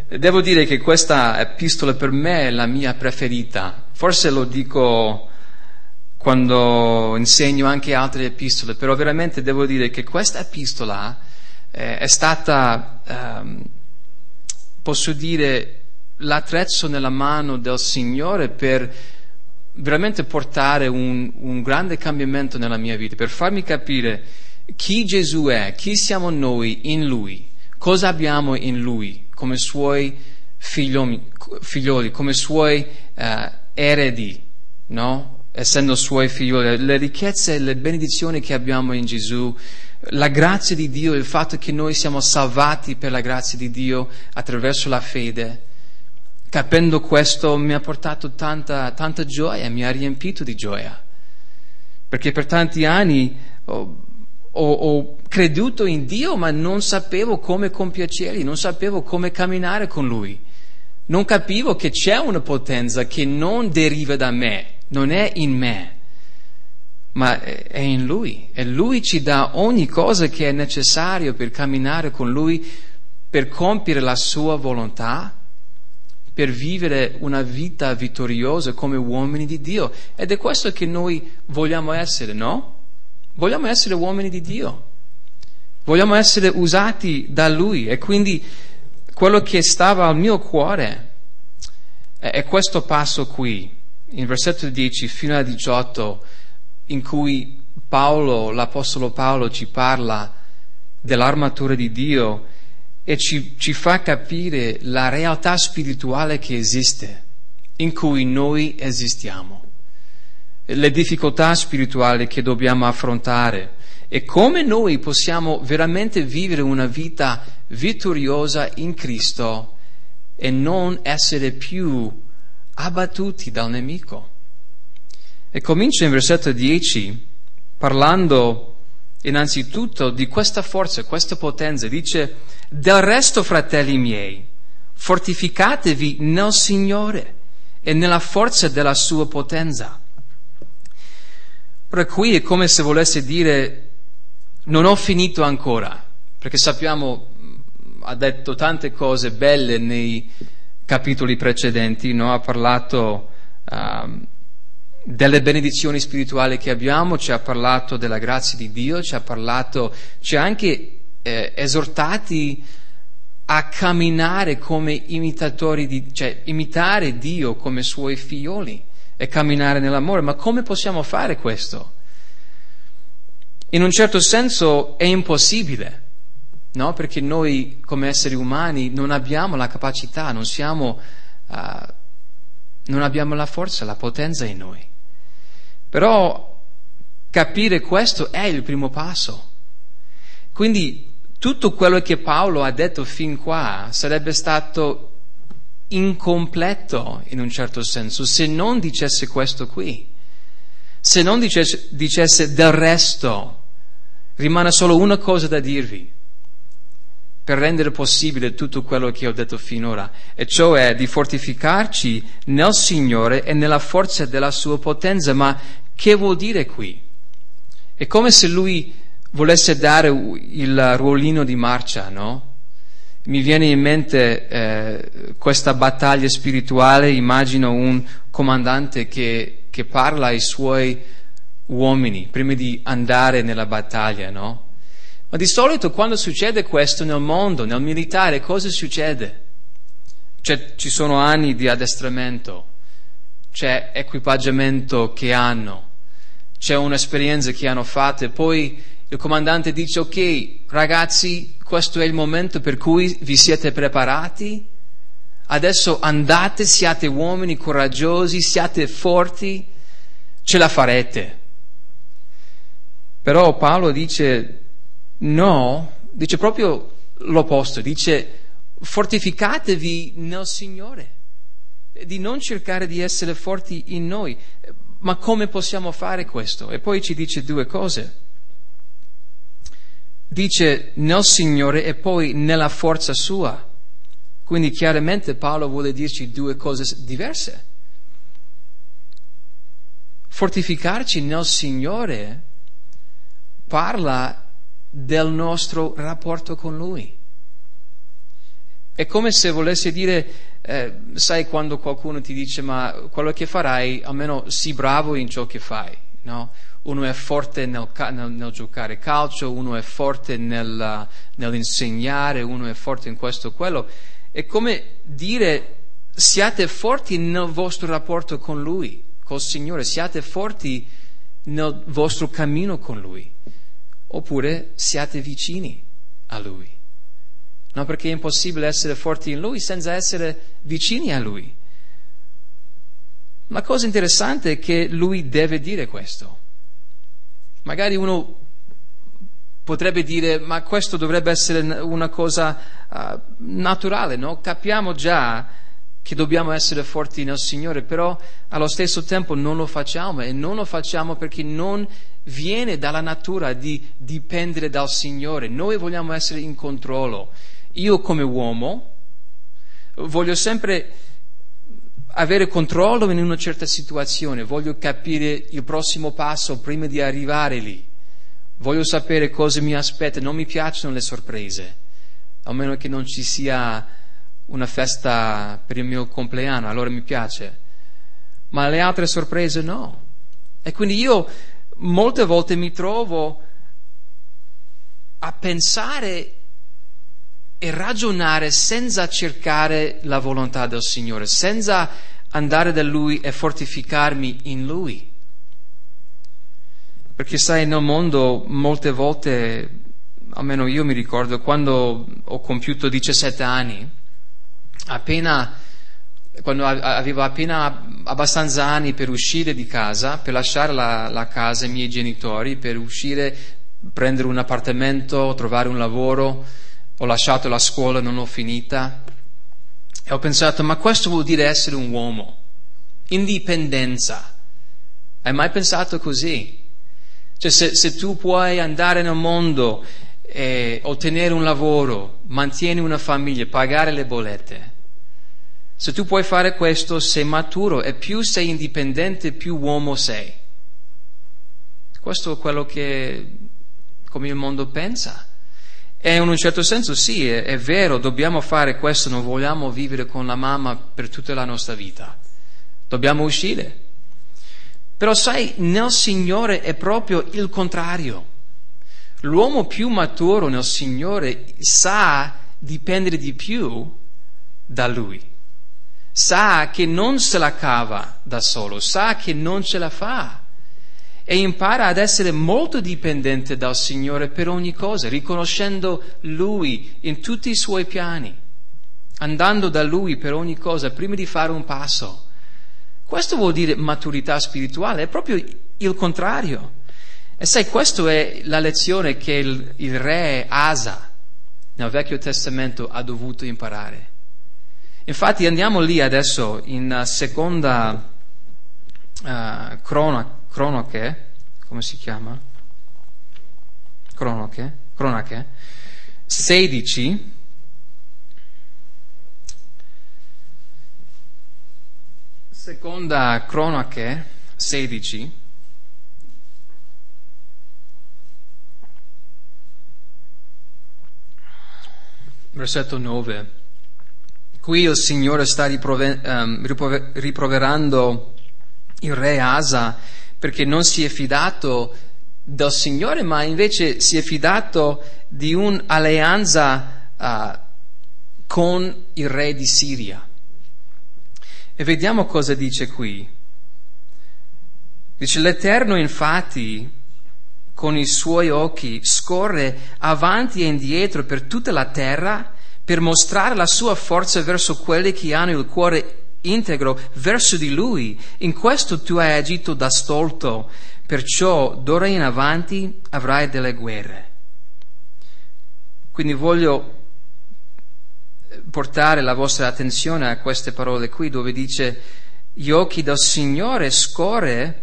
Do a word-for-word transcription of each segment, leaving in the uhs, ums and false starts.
devo dire che questa epistola per me è la mia preferita. Forse lo dico quando insegno anche altre epistole, però veramente devo dire che questa epistola eh, è stata, ehm, posso dire, l'attrezzo nella mano del Signore per veramente portare un, un grande cambiamento nella mia vita, per farmi capire chi Gesù è, chi siamo noi in Lui, cosa abbiamo in Lui come Suoi figlioli, figlioli come Suoi eh, eredi, no? Essendo Suoi figlioli, le ricchezze e le benedizioni che abbiamo in Gesù, la grazia di Dio, il fatto che noi siamo salvati per la grazia di Dio attraverso la fede. Capendo questo mi ha portato tanta, tanta gioia, mi ha riempito di gioia, perché per tanti anni ho, ho, ho creduto in Dio, ma non sapevo come compiacergli, non sapevo come camminare con Lui, non capivo che c'è una potenza che non deriva da me, non è in me, ma è in Lui, e Lui ci dà ogni cosa che è necessario per camminare con Lui, per compiere la Sua volontà, per vivere una vita vittoriosa come uomini di Dio. Ed è questo che noi vogliamo essere, no? Vogliamo essere uomini di Dio. Vogliamo essere usati da Lui. E quindi quello che stava al mio cuore è questo passo qui, in versetto dieci fino al diciotto, in cui Paolo, l'Apostolo Paolo, ci parla dell'armatura di Dio e ci, ci fa capire la realtà spirituale che esiste, in cui noi esistiamo, le difficoltà spirituali che dobbiamo affrontare e come noi possiamo veramente vivere una vita vittoriosa in Cristo e non essere più abbattuti dal nemico. E comincia in versetto dieci parlando innanzitutto di questa forza, questa potenza. Dice: del resto, fratelli miei, fortificatevi nel Signore e nella forza della sua potenza. Ora qui è come se volesse dire: non ho finito ancora, perché sappiamo, ha detto tante cose belle nei capitoli precedenti, no? Ha parlato um, delle benedizioni spirituali che abbiamo, ci ha parlato della grazia di Dio, ci ha parlato, ci ha anche eh, esortati a camminare come imitatori di, cioè imitare Dio come Suoi figlioli e camminare nell'amore. Ma come possiamo fare questo? In un certo senso è impossibile, no? Perché noi come esseri umani non abbiamo la capacità, non siamo, uh, non abbiamo la forza, la potenza in noi. Però capire questo è il primo passo. Quindi tutto quello che Paolo ha detto fin qua sarebbe stato incompleto in un certo senso se non dicesse questo qui, se non dicesse, dicesse del resto. Rimane solo una cosa da dirvi per rendere possibile tutto quello che ho detto finora, e cioè di fortificarci nel Signore e nella forza della sua potenza. Ma che vuol dire qui? È come se lui volesse dare il ruolino di marcia, no? Mi viene in mente eh, questa battaglia spirituale. Immagino un comandante che, che parla ai suoi uomini prima di andare nella battaglia, no? Ma di solito quando succede questo nel mondo, nel militare, cosa succede? Cioè, ci sono anni di addestramento, c'è equipaggiamento che hanno, c'è un'esperienza che hanno fatto, e poi il comandante dice: ok ragazzi, questo è il momento per cui vi siete preparati, adesso andate, siate uomini coraggiosi, siate forti, ce la farete. Però Paolo dice no, dice proprio l'opposto, dice: fortificatevi nel Signore, di non cercare di essere forti in noi. Ma come possiamo fare questo? E poi ci dice due cose. Dice nel Signore e poi nella forza sua. Quindi chiaramente Paolo vuole dirci due cose diverse. Fortificarci nel Signore parla del nostro rapporto con Lui. È come se volesse dire, eh, sai quando qualcuno ti dice ma quello che farai, almeno sii bravo in ciò che fai, no? Uno è forte nel, nel, nel giocare calcio, uno è forte nel, nell'insegnare, uno è forte in questo o quello. È come dire siate forti nel vostro rapporto con Lui, col Signore, siate forti nel vostro cammino con Lui, oppure siate vicini a Lui. No, perché è impossibile essere forti in Lui senza essere vicini a Lui. La cosa interessante è che Lui deve dire questo. Magari uno potrebbe dire, ma questo dovrebbe essere una cosa uh, naturale, no? Capiamo già che dobbiamo essere forti nel Signore, però allo stesso tempo non lo facciamo, e non lo facciamo perché non viene dalla natura di dipendere dal Signore. Noi vogliamo essere in controllo. Io come uomo voglio sempre avere controllo in una certa situazione, voglio capire il prossimo passo prima di arrivare lì, voglio sapere cosa mi aspetta, non mi piacciono le sorprese, a meno che non ci sia una festa per il mio compleanno, allora mi piace, ma le altre sorprese no. E quindi io molte volte mi trovo a pensare e ragionare senza cercare la volontà del Signore, senza andare da Lui e fortificarmi in Lui. Perché sai, nel mondo molte volte, almeno io mi ricordo, quando ho compiuto diciassette anni, appena, quando avevo appena abbastanza anni per uscire di casa, per lasciare la, la casa ai miei genitori, per uscire, prendere un appartamento, trovare un lavoro, ho lasciato la scuola, non l'ho finita, e ho pensato, ma questo vuol dire essere un uomo, indipendenza. Hai mai pensato così? Cioè se, se tu puoi andare nel mondo e ottenere un lavoro, mantieni una famiglia, pagare le bollette, se tu puoi fare questo sei maturo, e più sei indipendente più uomo sei. Questo è quello che come il mondo pensa. E in un certo senso sì, è, è vero, dobbiamo fare questo, non vogliamo vivere con la mamma per tutta la nostra vita, dobbiamo uscire. Però sai, nel Signore è proprio il contrario. L'uomo più maturo nel Signore sa dipendere di più da Lui, sa che non se la cava da solo, sa che non ce la fa, e impara ad essere molto dipendente dal Signore per ogni cosa, riconoscendo Lui in tutti i suoi piani, andando da Lui per ogni cosa prima di fare un passo. Questo vuol dire maturità spirituale, è proprio il contrario. E sai, questa è la lezione che il, il re Asa nel Vecchio Testamento ha dovuto imparare. Infatti andiamo lì adesso in seconda uh, cronaca, Cronache, come si chiama? Cronache, Cronache, sedici, seconda Cronache, sedici, versetto nove. Qui il Signore sta riprove- um, riprove- riproverando il re Asa perché non si è fidato del Signore, ma invece si è fidato di un'alleanza uh, con il re di Siria. E vediamo cosa dice qui. Dice, l'Eterno infatti con i suoi occhi scorre avanti e indietro per tutta la terra per mostrare la sua forza verso quelli che hanno il cuore integro verso di Lui. In questo tu hai agito da stolto, perciò d'ora in avanti avrai delle guerre. Quindi voglio portare la vostra attenzione a queste parole qui, dove dice gli occhi del Signore scorre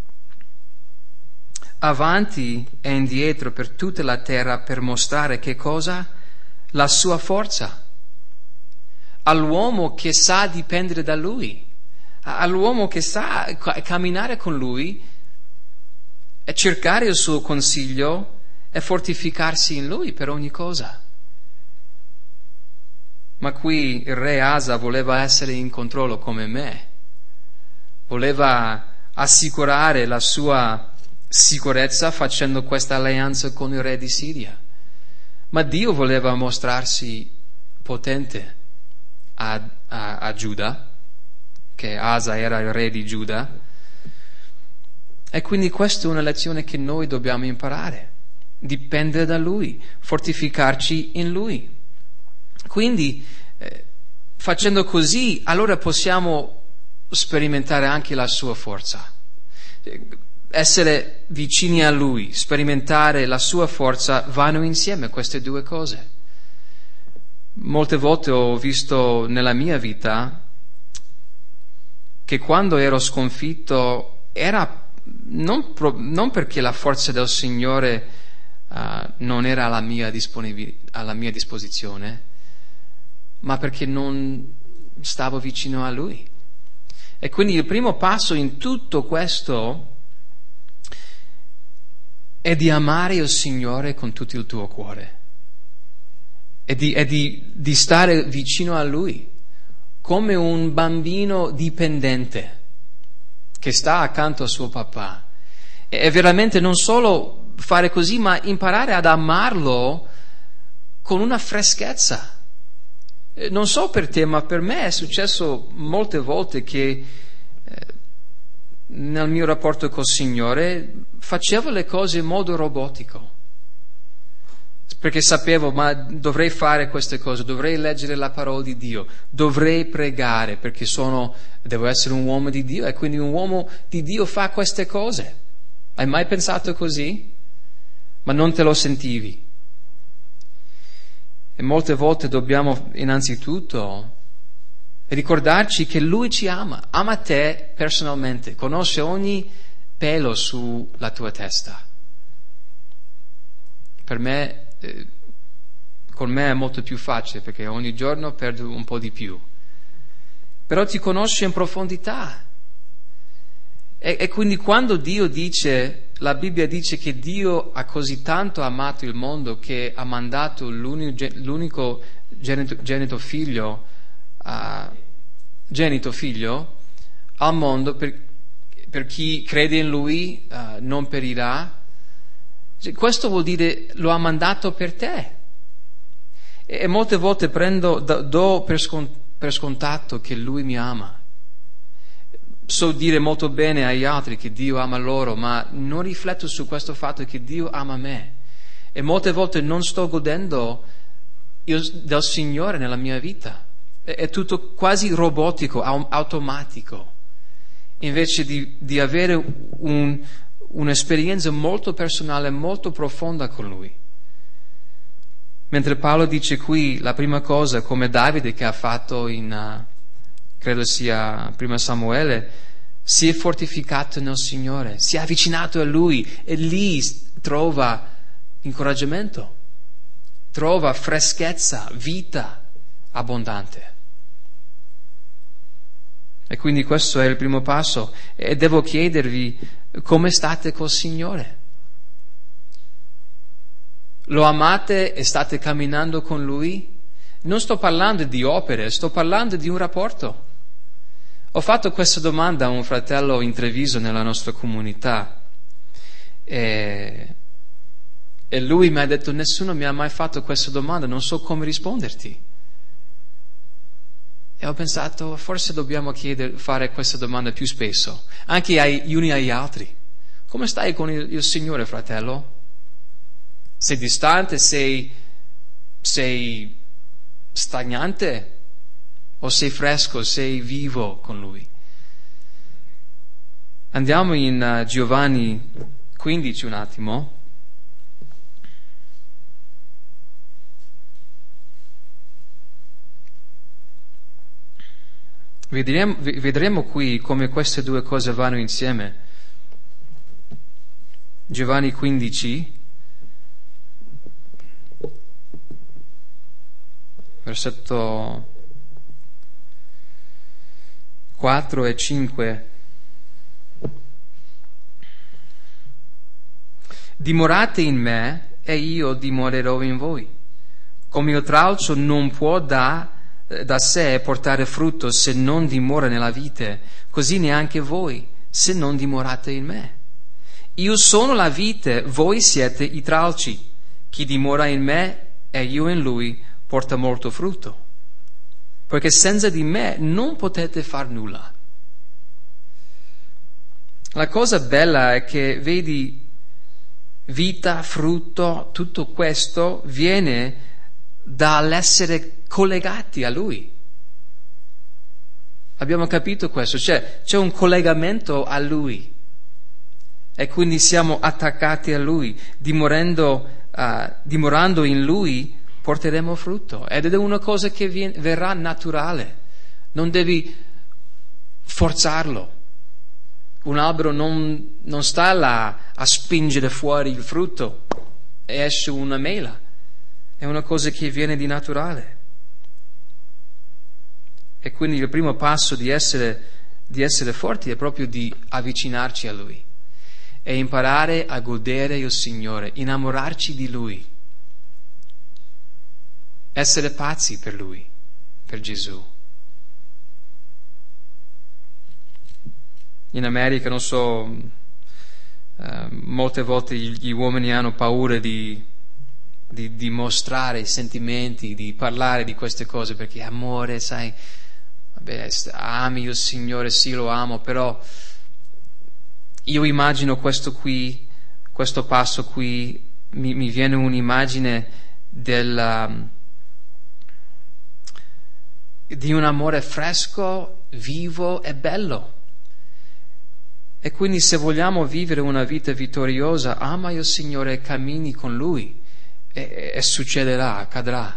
avanti e indietro per tutta la terra per mostrare che cosa? La sua forza all'uomo che sa dipendere da Lui, all'uomo che sa camminare con Lui e cercare il suo consiglio e fortificarsi in Lui per ogni cosa. Ma qui il re Asa voleva essere in controllo come me, voleva assicurare la sua sicurezza facendo questa alleanza con il re di Siria. Ma Dio voleva mostrarsi potente a, a, a Giuda, che Asa era il re di Giuda, e quindi questa è una lezione che noi dobbiamo imparare, dipendere da Lui, fortificarci in Lui. Quindi eh, facendo così, allora possiamo sperimentare anche la sua forza, essere vicini a Lui, sperimentare la sua forza, vanno insieme queste due cose. Molte volte ho visto nella mia vita che quando ero sconfitto era non, pro, non perché la forza del Signore uh, non era alla mia, disponibil- alla mia disposizione, ma perché non stavo vicino a Lui. E quindi il primo passo in tutto questo è di amare il Signore con tutto il tuo cuore, e di, è di, di stare vicino a Lui come un bambino dipendente che sta accanto a suo papà. E veramente non solo fare così, ma imparare ad amarlo con una freschezza. Non so per te, ma per me è successo molte volte che eh, nel mio rapporto col Signore facevo le cose in modo robotico, perché sapevo, ma dovrei fare queste cose, dovrei leggere la parola di Dio, dovrei pregare perché sono, devo essere un uomo di Dio, e quindi un uomo di Dio fa queste cose. Hai mai pensato così? Ma non te lo sentivi. E molte volte dobbiamo innanzitutto ricordarci che Lui ci ama, ama te personalmente, conosce ogni pelo sulla tua testa. Per me, eh, con me è molto più facile perché ogni giorno perdo un po' di più. Però ti conosce in profondità. E, e quindi quando Dio dice, la Bibbia dice che Dio ha così tanto amato il mondo che ha mandato l'unico, l'unico genito, genito figlio, uh, genito figlio al mondo per, per chi crede in Lui uh, non perirà. Questo vuol dire lo ha mandato per te. E, e molte volte prendo, do per, scont, per scontato che Lui mi ama. So dire molto bene agli altri che Dio ama loro, ma non rifletto su questo fatto che Dio ama me. E molte volte non sto godendo io, del Signore nella mia vita. È, è tutto quasi robotico, automatico. Invece di, di avere un, un'esperienza molto personale, molto profonda con Lui. Mentre Paolo dice qui la prima cosa, come Davide che ha fatto in... Uh, credo sia prima Samuele, si è fortificato nel Signore, si è avvicinato a Lui e lì trova incoraggiamento, trova freschezza, vita abbondante. E quindi questo è il primo passo. E devo chiedervi, come state col Signore? Lo amate e state camminando con Lui? Non sto parlando di opere, sto parlando di un rapporto. Ho fatto questa domanda a un fratello in Treviso nella nostra comunità e, e lui mi ha detto: nessuno mi ha mai fatto questa domanda, non so come risponderti. E ho pensato, forse dobbiamo chiedere, fare questa domanda più spesso, anche agli uni agli altri. Come stai con il, il Signore, fratello? Sei distante? Sei, sei stagnante? O sei fresco, sei vivo con Lui? Andiamo in uh, Giovanni quindici un attimo. Vedremo, vedremo qui come queste due cose vanno insieme. Giovanni quindici, versetto quattro e cinque. Dimorate in me e io dimorerò in voi. Come il tralcio non può da, da sé portare frutto se non dimora nella vite, così neanche voi se non dimorate in me. Io sono la vite, voi siete i tralci. Chi dimora in me e io in lui porta molto frutto, perché senza di me non potete far nulla. La cosa bella è che, vedi, vita, frutto, tutto questo viene dall'essere collegati a Lui. Abbiamo capito questo? Cioè, c'è un collegamento a Lui e quindi siamo attaccati a Lui, dimorando, uh, dimorando in Lui porteremo frutto, ed è una cosa che viene, verrà naturale, non devi forzarlo. Un albero non, non sta là a spingere fuori il frutto e esce una mela, è una cosa che viene di naturale. E quindi il primo passo di essere, di essere forti è proprio di avvicinarci a Lui e imparare a godere il Signore, innamorarci di Lui, essere pazzi per Lui, per Gesù. In America, non so, eh, molte volte gli uomini hanno paura di, di, di mostrare i sentimenti, di parlare di queste cose, perché amore, sai, vabbè, ami il Signore, sì, lo amo, però io immagino questo qui, questo passo qui, mi, mi viene un'immagine del, di un amore fresco, vivo e bello. E quindi se vogliamo vivere una vita vittoriosa, ama il Signore e cammini con Lui e, e succederà, accadrà.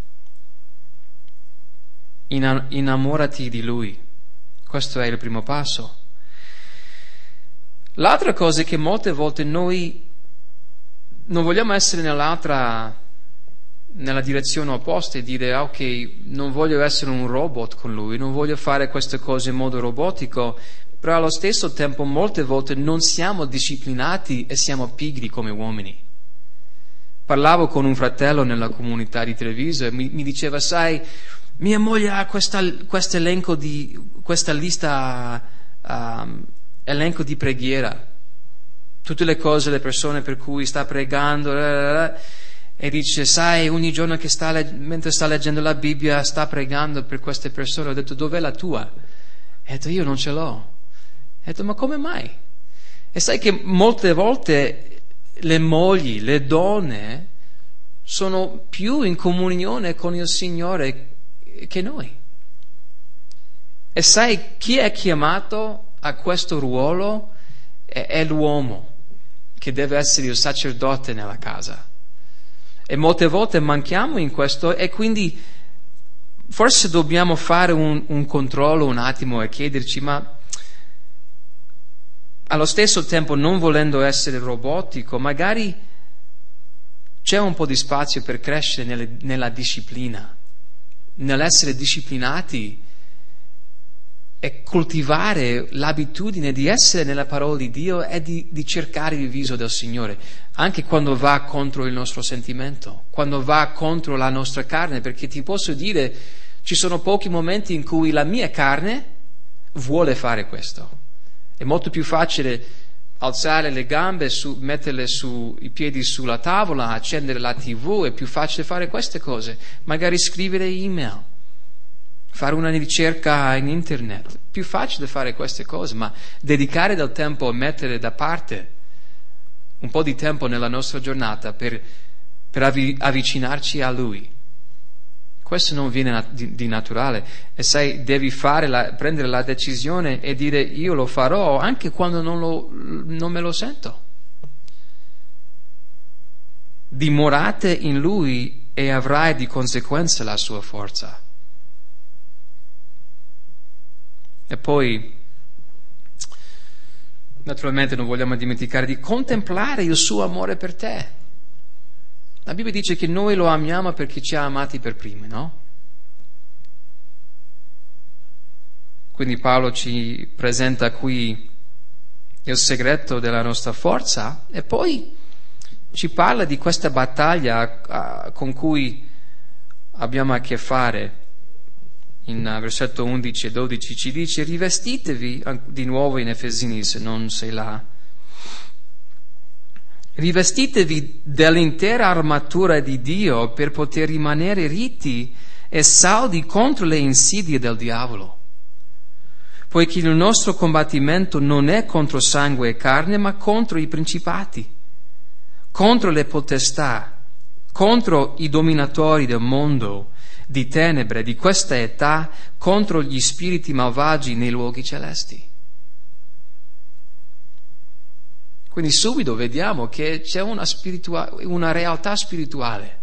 In, innamorati di Lui. Questo è il primo passo. L'altra cosa è che molte volte noi non vogliamo essere nell'altra, nella direzione opposta e dire ah, ok, non voglio essere un robot con Lui, non voglio fare queste cose in modo robotico, però allo stesso tempo molte volte non siamo disciplinati e siamo pigri come uomini. Parlavo con un fratello nella comunità di Treviso e mi, mi diceva, sai, mia moglie ha questo elenco di, questa lista, um, elenco di preghiera, tutte le cose, le persone per cui sta pregando, e dice, sai, ogni giorno che sta, mentre sta leggendo la Bibbia, sta pregando per queste persone. Ho detto, dov'è la tua? E ho detto, io non ce l'ho. E ho detto, ma come mai? E sai che molte volte le mogli, le donne, sono più in comunione con il Signore che noi. E sai chi è chiamato a questo ruolo? È, è l'uomo, che deve essere il sacerdote nella casa. E molte volte manchiamo in questo, e quindi forse dobbiamo fare un, un controllo un attimo e chiederci, ma allo stesso tempo, non volendo essere robotico, magari c'è un po' di spazio per crescere nelle, nella disciplina, nell'essere disciplinati e coltivare l'abitudine di essere nella parola di Dio e di, di cercare il viso del Signore, anche quando va contro il nostro sentimento, quando va contro la nostra carne, perché ti posso dire, ci sono pochi momenti in cui la mia carne vuole fare questo. È molto più facile alzare le gambe, su, metterle su, i piedi sulla tavola, accendere la tivù, è più facile fare queste cose, magari scrivere email, fare una ricerca in internet, più facile fare queste cose, ma dedicare del tempo a mettere da parte un po' di tempo nella nostra giornata per, per avvi, avvicinarci a Lui. Questo non viene di, di naturale, e sai, devi fare la, prendere la decisione e dire io lo farò anche quando non, lo, non me lo sento. Dimorate in Lui e avrai di conseguenza la sua forza. E poi, naturalmente non vogliamo dimenticare di contemplare il suo amore per te. La Bibbia dice che noi lo amiamo perché ci ha amati per primi, no? Quindi Paolo ci presenta qui il segreto della nostra forza e poi ci parla di questa battaglia uh, con cui abbiamo a che fare in versetto undici e dodici ci dice: rivestitevi, di nuovo in Efesini se non sei là, rivestitevi dell'intera armatura di Dio per poter rimanere ritti e saldi contro le insidie del diavolo, poiché il nostro combattimento non è contro sangue e carne, ma contro i principati, contro le potestà, contro i dominatori del mondo di tenebre di questa età, contro gli spiriti malvagi nei luoghi celesti. Quindi subito vediamo che c'è una, spiritua- una realtà spirituale.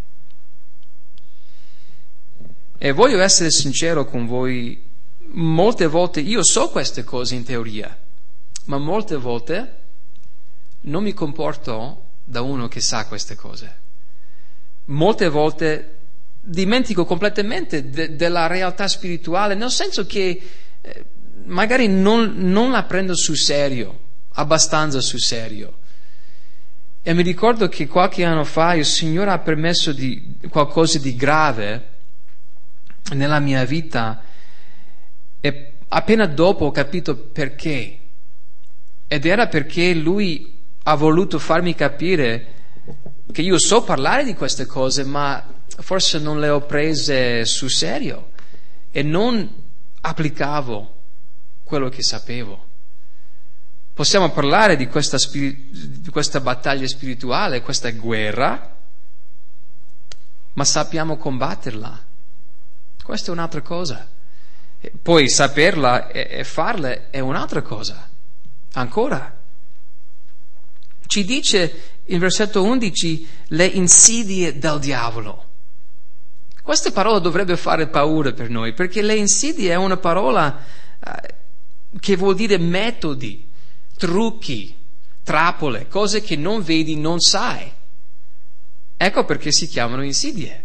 E voglio essere sincero con voi, molte volte io so queste cose in teoria, ma molte volte non mi comporto da uno che sa queste cose. Molte volte dimentico completamente de- della realtà spirituale, nel senso che eh, magari non, non la prendo sul serio, abbastanza sul serio. E mi ricordo che qualche anno fa il Signore ha permesso di qualcosa di grave nella mia vita, e appena dopo ho capito perché. Ed era perché Lui ha voluto farmi capire che io so parlare di queste cose, ma forse non le ho prese sul serio e non applicavo quello che sapevo. Possiamo parlare di questa, spiri- di questa battaglia spirituale, questa guerra, ma sappiamo combatterla. Questa è un'altra cosa. E poi saperla e, e farla è un'altra cosa. Ancora. Ci dice in versetto undici le insidie del diavolo. Questa parola dovrebbe fare paura per noi, perché le insidie è una parola eh, che vuol dire metodi, trucchi, trappole, cose che non vedi, non sai. Ecco perché si chiamano insidie.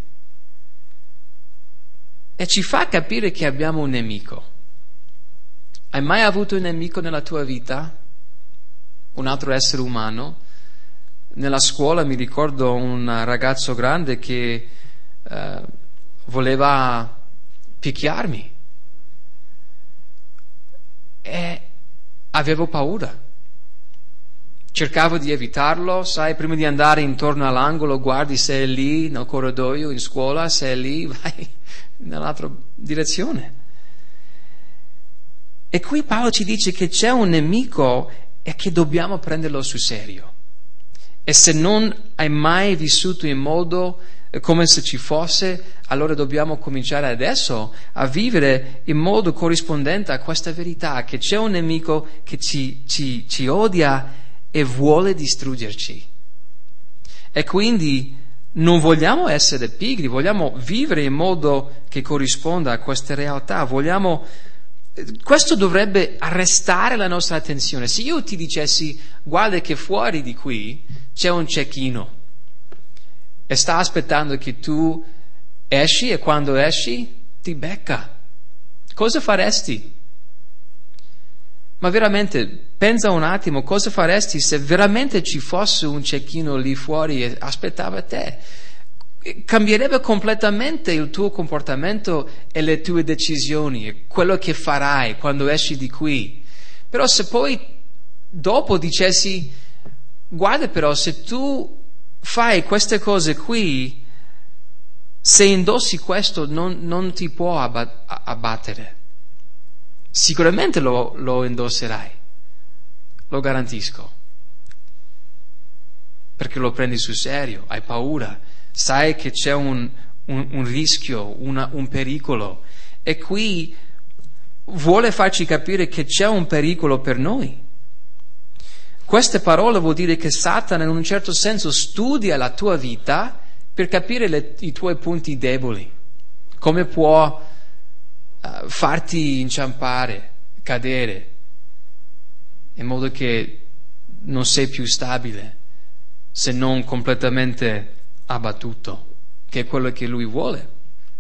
E ci fa capire che abbiamo un nemico. Hai mai avuto un nemico nella tua vita? Un altro essere umano? Nella scuola mi ricordo un ragazzo grande che eh, voleva picchiarmi. E avevo paura. Cercavo di evitarlo, sai, prima di andare intorno all'angolo guardi se è lì nel corridoio, in scuola, se è lì vai nell'altra direzione. E qui Paolo ci dice che c'è un nemico e che dobbiamo prenderlo sul serio. E se non hai mai vissuto in modo come se ci fosse, allora dobbiamo cominciare adesso a vivere in modo corrispondente a questa verità, che c'è un nemico che ci, ci, ci odia e vuole distruggerci. E quindi non vogliamo essere pigri, vogliamo vivere in modo che corrisponda a queste realtà, vogliamo... Questo dovrebbe arrestare la nostra attenzione. Se io ti dicessi, guarda che fuori di qui c'è un cecchino e sta aspettando che tu esci, e quando esci ti becca, cosa faresti? Ma veramente, pensa un attimo, cosa faresti se veramente ci fosse un cecchino lì fuori e aspettava te? Cambierebbe completamente il tuo comportamento e le tue decisioni e quello che farai quando esci di qui. Però se poi dopo dicessi, guarda però, se tu fai queste cose qui, se indossi questo non, non ti può abbattere. Sicuramente lo, lo indosserai, lo garantisco, perché lo prendi sul serio, hai paura, sai che c'è un, un, un rischio, una, un pericolo, e qui vuole farci capire che c'è un pericolo per noi. Queste parole vuol dire che Satana in un certo senso studia la tua vita per capire le, i tuoi punti deboli, come può uh, farti inciampare, cadere, in modo che non sei più stabile, se non completamente abbattuto, che è quello che lui vuole.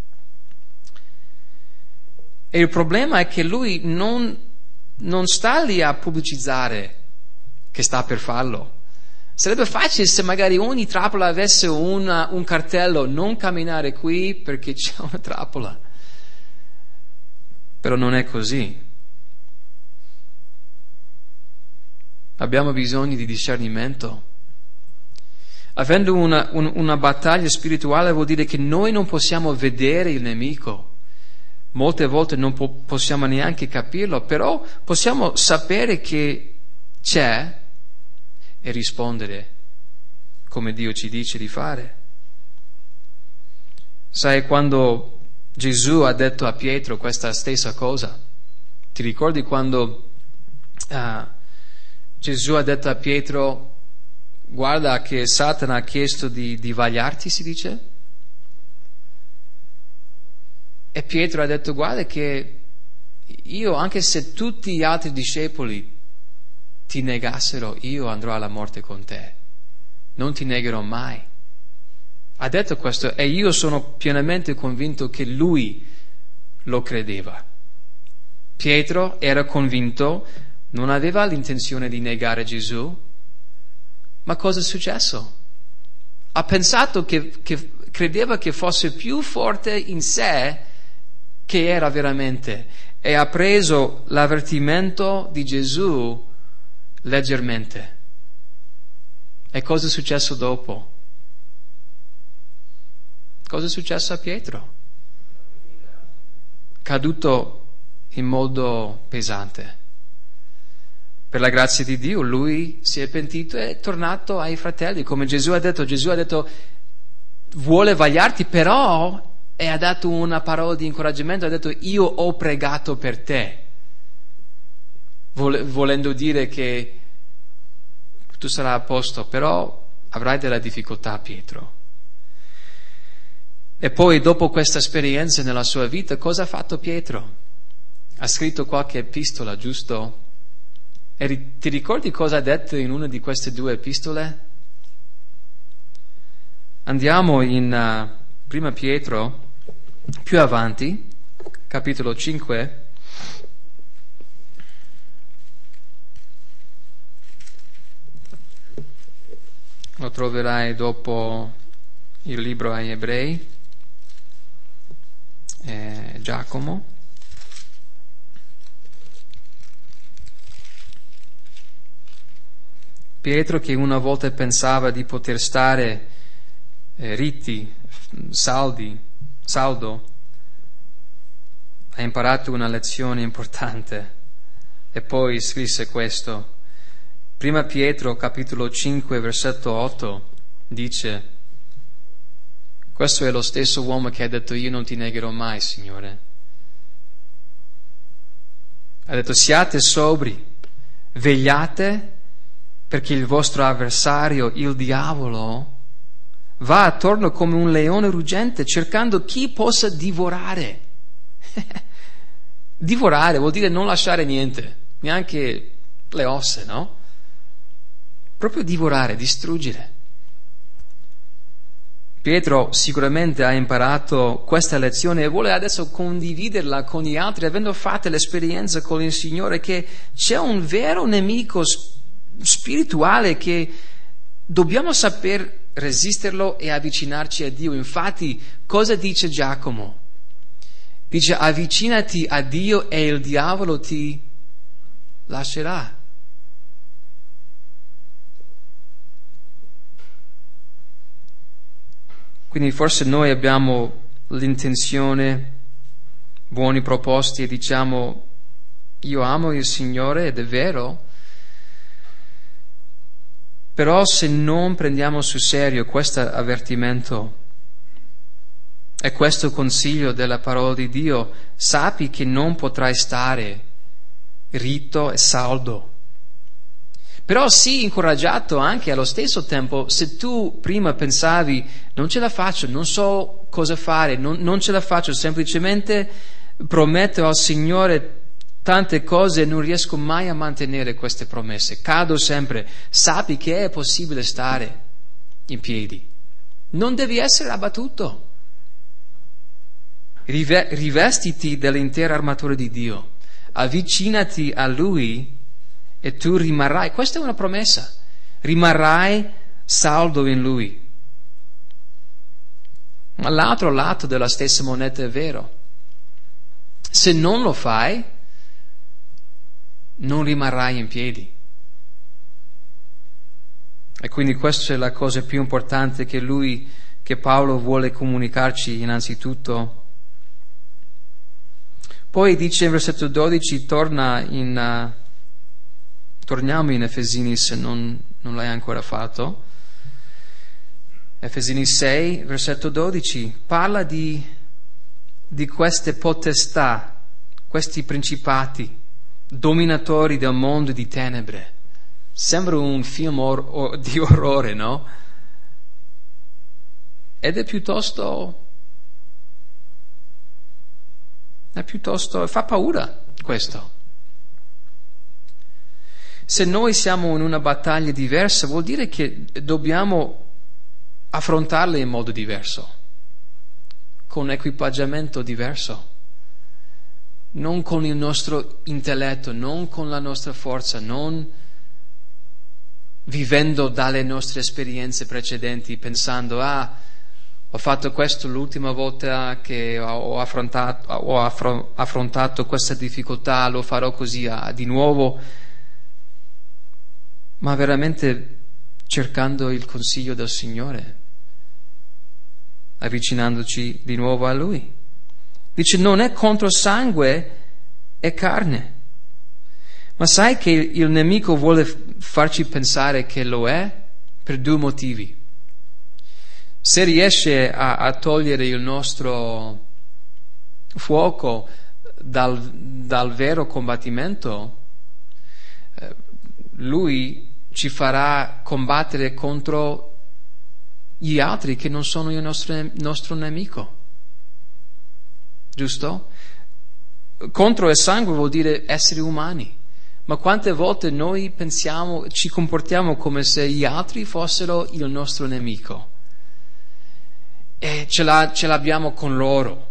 E il problema è che lui non, non sta lì a pubblicizzare che sta per farlo. Sarebbe facile se magari ogni trappola avesse una, un cartello: non camminare qui perché c'è una trappola. Però non è così. Abbiamo bisogno di discernimento. Avendo una, un, una battaglia spirituale vuol dire che noi non possiamo vedere il nemico. Molte volte non po- possiamo neanche capirlo, però possiamo sapere che c'è e rispondere come Dio ci dice di fare. Sai, quando Gesù ha detto a Pietro questa stessa cosa, ti ricordi quando uh, Gesù ha detto a Pietro: guarda che Satana ha chiesto di, di vagliarti, si dice? E Pietro ha detto: guarda che io, anche se tutti gli altri discepoli ti negassero, io andrò alla morte con te, non ti negherò mai. Ha detto questo e io sono pienamente convinto che lui lo credeva. Pietro era convinto, non aveva l'intenzione di negare Gesù, ma cosa è successo? Ha pensato che, che credeva che fosse più forte in sé che era veramente, e ha preso l'avvertimento di Gesù leggermente. E cosa è successo dopo? Cosa è successo a Pietro? Caduto in modo pesante. Per la grazia di Dio lui si è pentito e è tornato ai fratelli, come Gesù ha detto. Gesù ha detto: vuole vagliarti, però, e ha dato una parola di incoraggiamento, ha detto: io ho pregato per te, volendo dire che tu sarai a posto, però avrai della difficoltà, Pietro. E poi, dopo questa esperienza nella sua vita, cosa ha fatto Pietro? Ha scritto qualche epistola, giusto? E ti ricordi cosa ha detto in una di queste due epistole? Andiamo in uh, Prima Pietro, più avanti, capitolo cinque. Lo troverai dopo il libro agli Ebrei, eh, Giacomo. Pietro, che una volta pensava di poter stare eh, ritti, saldi, saldo, ha imparato una lezione importante e poi scrisse questo. Prima Pietro, capitolo cinque, versetto otto, dice: questo è lo stesso uomo che ha detto: io non ti negherò mai, Signore. Ha detto: siate sobri, vegliate, perché il vostro avversario, il diavolo, va attorno come un leone ruggente, cercando chi possa divorare. Divorare vuol dire non lasciare niente, neanche le ossa, no? Proprio divorare, distruggere. Pietro sicuramente ha imparato questa lezione e vuole adesso condividerla con gli altri, avendo fatto l'esperienza con il Signore, che c'è un vero nemico spirituale che dobbiamo saper resisterlo e avvicinarci a Dio. Infatti, cosa dice Giacomo? Dice: avvicinati a Dio e il diavolo ti lascerà. Quindi forse noi abbiamo l'intenzione, buoni propositi, e diciamo: io amo il Signore, ed è vero, però se non prendiamo sul serio questo avvertimento e questo consiglio della parola di Dio, sappi che non potrai stare ritto e saldo. Però sii incoraggiato anche allo stesso tempo. Se tu prima pensavi: non ce la faccio, non so cosa fare, non, non ce la faccio, semplicemente prometto al Signore tante cose e non riesco mai a mantenere queste promesse, cado sempre, sappi che è possibile stare in piedi. Non devi essere abbattuto. Rive- rivestiti dell'intera armatura di Dio, avvicinati a Lui e tu rimarrai. Questa è una promessa: rimarrai saldo in Lui. Ma l'altro lato della stessa moneta è vero. Se non lo fai, non rimarrai in piedi. E quindi questa è la cosa più importante che lui, che Paolo vuole comunicarci innanzitutto. Poi dice in versetto dodici, torna in, uh, torniamo in Efesini se non, non l'hai ancora fatto. Efesini sei, versetto dodici, parla di, di queste potestà, questi principati, dominatori del mondo di tenebre. Sembra un film or- or- di orrore, no? Ed è piuttosto, è piuttosto, fa paura questo. Se noi siamo in una battaglia diversa, vuol dire che dobbiamo affrontarle in modo diverso, con equipaggiamento diverso, non con il nostro intelletto, non con la nostra forza, non vivendo dalle nostre esperienze precedenti, pensando, ah, ho fatto questo l'ultima volta che ho affrontato, ho affro- affrontato questa difficoltà, lo farò così ah, di nuovo, ma veramente cercando il consiglio del Signore, avvicinandoci di nuovo a Lui. Dice, non è contro sangue e carne. Ma sai che il nemico vuole farci pensare che lo è per due motivi. Se riesce a, a togliere il nostro fuoco dal, dal vero combattimento, eh, lui ci farà combattere contro gli altri che non sono il nostro, nostro nemico. Giusto? Contro il sangue vuol dire esseri umani. Ma quante volte noi pensiamo, ci comportiamo come se gli altri fossero il nostro nemico e ce, la, ce l'abbiamo con loro,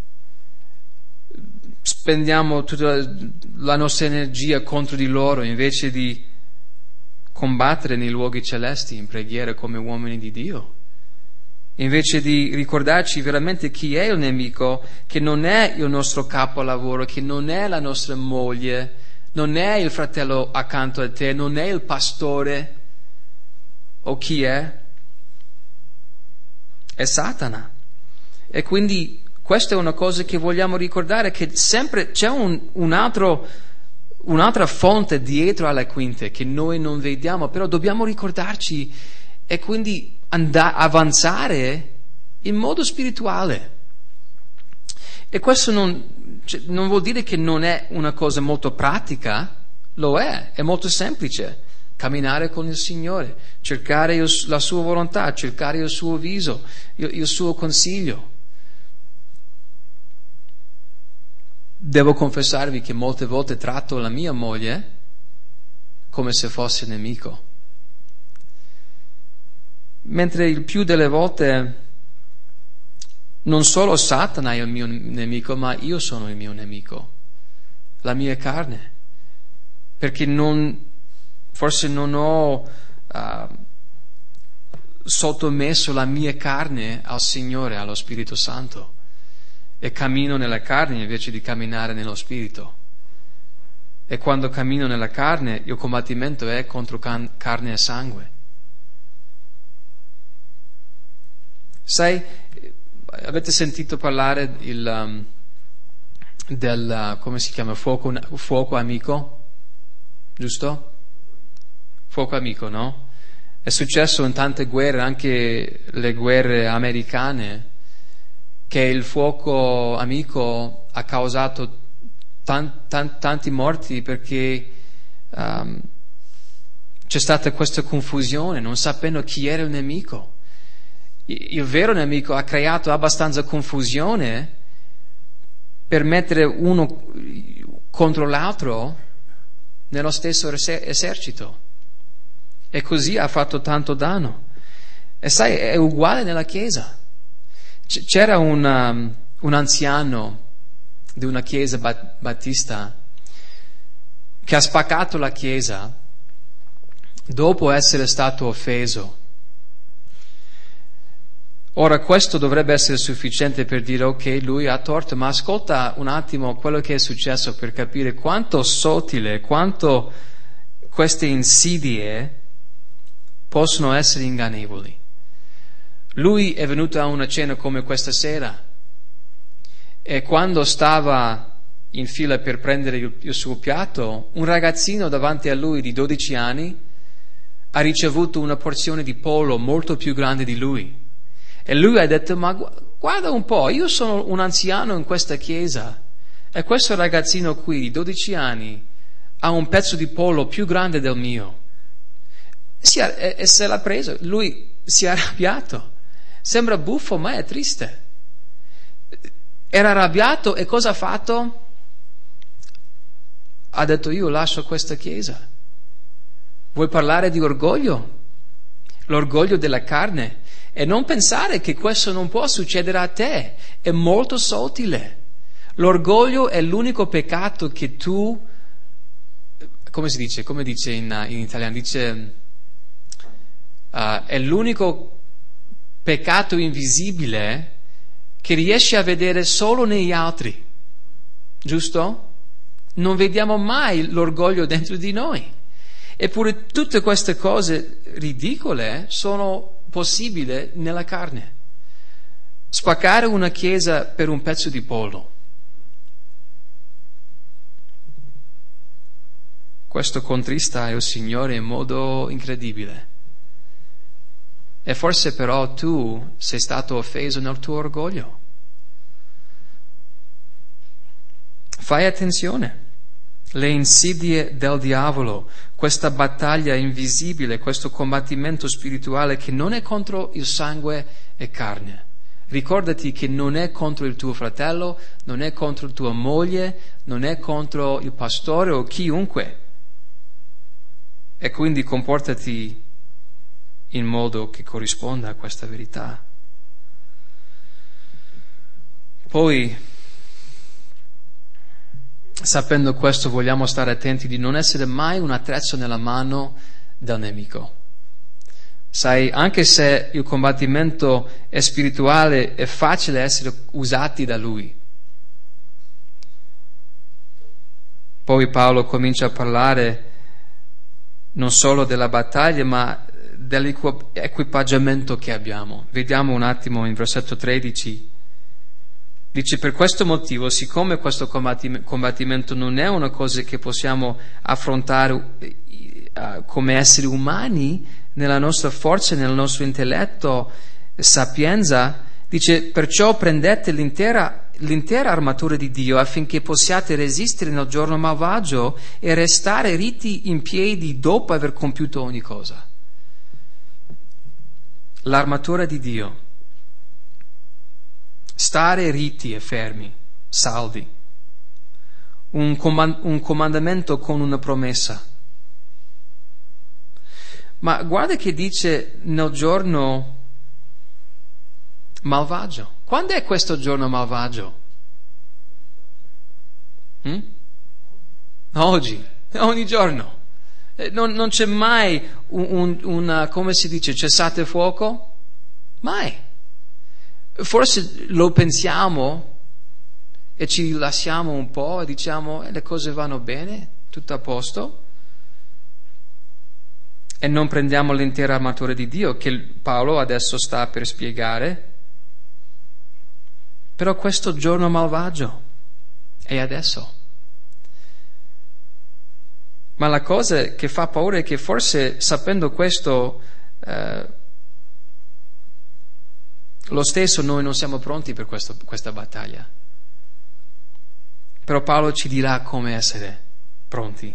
spendiamo tutta la nostra energia contro di loro invece di combattere nei luoghi celesti in preghiera come uomini di Dio, invece di ricordarci veramente chi è il nemico, che non è il nostro capolavoro, che non è la nostra moglie, non è il fratello accanto a te, non è il pastore, o chi è? È Satana. E quindi questa è una cosa che vogliamo ricordare, che sempre c'è un, un altro, un'altra fonte dietro alle quinte che noi non vediamo, però dobbiamo ricordarci e quindi andare, avanzare in modo spirituale. E questo non, cioè, non vuol dire che non è una cosa molto pratica, lo è, è molto semplice. Camminare con il Signore, cercare il, la sua volontà, cercare il suo viso, il, il suo consiglio. Devo confessarvi che molte volte tratto la mia moglie come se fosse nemico, mentre il più delle volte non solo Satana è il mio nemico, ma io sono il mio nemico, la mia carne, perché non, forse non ho uh, sottomesso la mia carne al Signore, allo Spirito Santo, e cammino nella carne invece di camminare nello Spirito. E quando cammino nella carne, il combattimento è contro can- carne e sangue. Sai, avete sentito parlare il, um, del, come si chiama, fuoco, fuoco amico? Giusto? Fuoco amico, no? È successo in tante guerre, anche le guerre americane, che il fuoco amico ha causato tan, tan, tanti morti perché um, c'è stata questa confusione, non sapendo chi era il nemico. Il vero nemico ha creato abbastanza confusione per mettere uno contro l'altro nello stesso esercito, e così ha fatto tanto danno. E sai, è uguale nella Chiesa. C'era un, um, un anziano di una chiesa bat- battista che ha spaccato la Chiesa dopo essere stato offeso. Ora questo dovrebbe essere sufficiente per dire ok, lui ha torto, ma ascolta un attimo quello che è successo per capire quanto sottile, quanto queste insidie possono essere ingannevoli. Lui è venuto a una cena come questa sera e quando stava in fila per prendere il, il suo piatto, un ragazzino davanti a lui di dodici anni ha ricevuto una porzione di pollo molto più grande di lui. E lui ha detto, ma guarda un po', io sono un anziano in questa chiesa e questo ragazzino qui di dodici anni ha un pezzo di pollo più grande del mio. Si è, e, e se l'ha preso, lui si è arrabbiato. Sembra buffo, ma è triste. Era arrabbiato e cosa ha fatto? Ha detto, io lascio questa chiesa. Vuoi parlare di orgoglio? L'orgoglio della carne. E non pensare che questo non può succedere a te, è molto sottile. L'orgoglio è l'unico peccato che tu, come si dice, come dice in, in italiano, dice, uh, è l'unico peccato invisibile che riesci a vedere solo negli altri, giusto? Non vediamo mai l'orgoglio dentro di noi. Eppure tutte queste cose ridicole sono possibile nella carne. Spaccare una chiesa per un pezzo di pollo. Questo contrista il Signore in modo incredibile. E forse però tu sei stato offeso nel tuo orgoglio. Fai attenzione. Le insidie del diavolo, questa battaglia invisibile, questo combattimento spirituale che non è contro il sangue e carne. Ricordati che non è contro il tuo fratello, non è contro tua moglie, non è contro il pastore o chiunque. E quindi comportati in modo che corrisponda a questa verità. Poi, sapendo questo, vogliamo stare attenti di non essere mai un attrezzo nella mano del nemico. Sai, anche se il combattimento è spirituale, è facile essere usati da lui. Poi Paolo comincia a parlare non solo della battaglia, ma dell'equipaggiamento che abbiamo. Vediamo un attimo in versetto tredici. Dice, per questo motivo, siccome questo combattimento non è una cosa che possiamo affrontare uh, come esseri umani, nella nostra forza, nel nostro intelletto, sapienza, dice, perciò prendete l'intera, l'intera armatura di Dio affinché possiate resistere nel giorno malvagio e restare ritti in piedi dopo aver compiuto ogni cosa. L'armatura di Dio. Stare ritti e fermi, saldi. Un, comand- un comandamento con una promessa. Ma guarda che dice nel giorno malvagio. Quando è questo giorno malvagio? Hm? Oggi, ogni giorno. Non, non c'è mai un, un, una, come si dice, cessate fuoco? Mai. Forse lo pensiamo e ci rilassiamo un po' e diciamo eh, le cose vanno bene, tutto a posto, e non prendiamo l'intera armatura di Dio che Paolo adesso sta per spiegare. Però questo giorno malvagio è adesso. Ma la cosa che fa paura è che forse sapendo questo eh, lo stesso noi non siamo pronti per questo, questa battaglia. Però Paolo ci dirà come essere pronti.